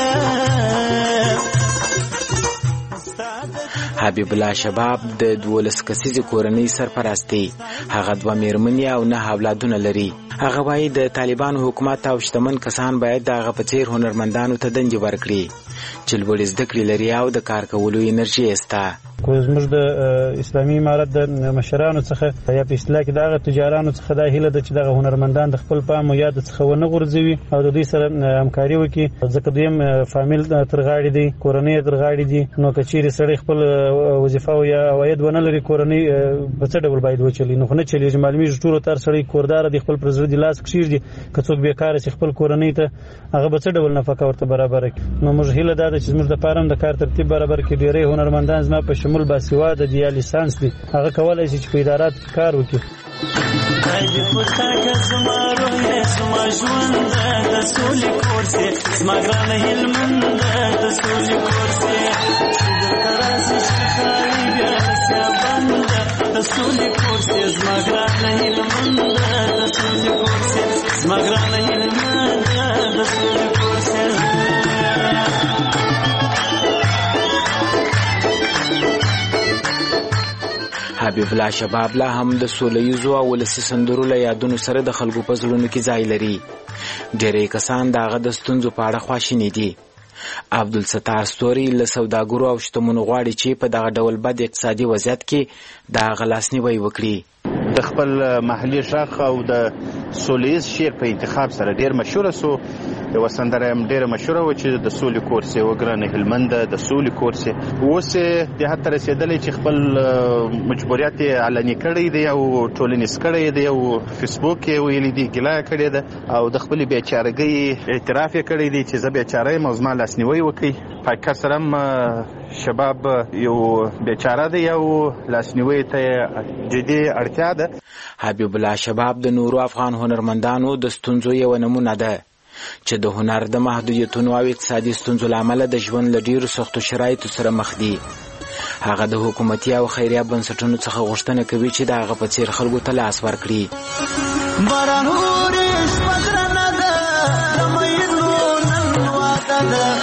حبیب الله شباب د دولس کسیزې کورنۍ سرپرستی، هغه دوه میرمنې او نه اولادونه لري. هغه وایي د طالبانو حکومت او شتمن کسان باید د هغه په څیر هنرمندانو ته دندې ورکړي چې لوړې زده کړې لري او د کار کولو انرژي یې شته. خو زموږ د اسلامي امارت د مشرانو څخه یا په اصطلاح کې د هغه تجارانو څخه دا هیله ده چې دغه هنرمندان د خپل پام او یاد څخه ونه غورځوي او د دوی سره همکاري وکړي، ځکه دویم فامیل تر غاړې دی، کورنۍ تر غاړې دي. نو که چیرې سړی خپل وظیفه او یا عواید ونه لري، کورنۍ په څه ډول باید وچلي؟ نو خو نه چلېږي. معلومېږي ټولو تر سړی کورداره دی، خپل پر زړه دي لاس کښېږدي. که څوک بېکاره چې خپل کورنۍ ته هغه به څه ډول نفقه ورته برابره کړي؟ نو موږ هیله دا ده چې زموږ دپاره هم د کار ترتیب برابر کړي. ډېری هنرمندان زما په شمول باسواده دي یا لیسانس دي، هغه کولی شي چې په اداراتو کې کار وکړي. کاږي پورته که زما روح یې زما ژوند د سولې کور سي، زما ګرانه هلمند د سولې کور سي، دلته راسي چې خالي بیا رسیا بند د سولې کور سي، زما ګرانه هلمند د سولې کور سي، زما ګرانه هلمند د سولې کور سي. حبیب الله شباب لا هم د سولهییزو او ولسي سندرو له یادونو سره د خلکو په زړونو کې ځای لري. ډېری کسان د هغه د ستونزو په اړه خواشیني دي. عبدالستار ستوري له سوداګرو او شتمنو غواړي چې په دغه ډول بد اقتصادي وضعیت کې د هغه لاسنیوی وکړي. د خپل محلي ژغ او د سولهییز شعر په انتخاب سره ډېر مشهوره سو. یوه سندره هم ډېره مشهوره وه چې د سولې کور سې وګرانه هلمند د سولې کور سې. اوس یې دې حد ته رسېدلی چې خپل مجبوریت یې علني کړی دی او ټولنیز کړی دی او فیسبوک یې ویلي دی ګیله یې کړې ده او د خپلې بېچارګۍ اعتراف یې کړی دی چې زه بېچاره یم او زما لاسنیوی وکړئ. په حقیقت سره هم شباب یو بېچاره دی او لاسنیوی ته جدي اړتیا ده. حبیب الله شباب د نورو افغان هنرمندانو د ستونزو یوه نمونه ده چې د هنر د محدودیتونو او اقتصادي ستونزو له امله د ژوند له ډېرو سختو شرایطو سره مخ دي. هغه د حکومتي او خیریه بنسټونو څخه غوښتنه کوي چې د هغه په څیر خلکو ته لاس ورکړي. باران اوري شپه درنه ده د مینو نن واده ده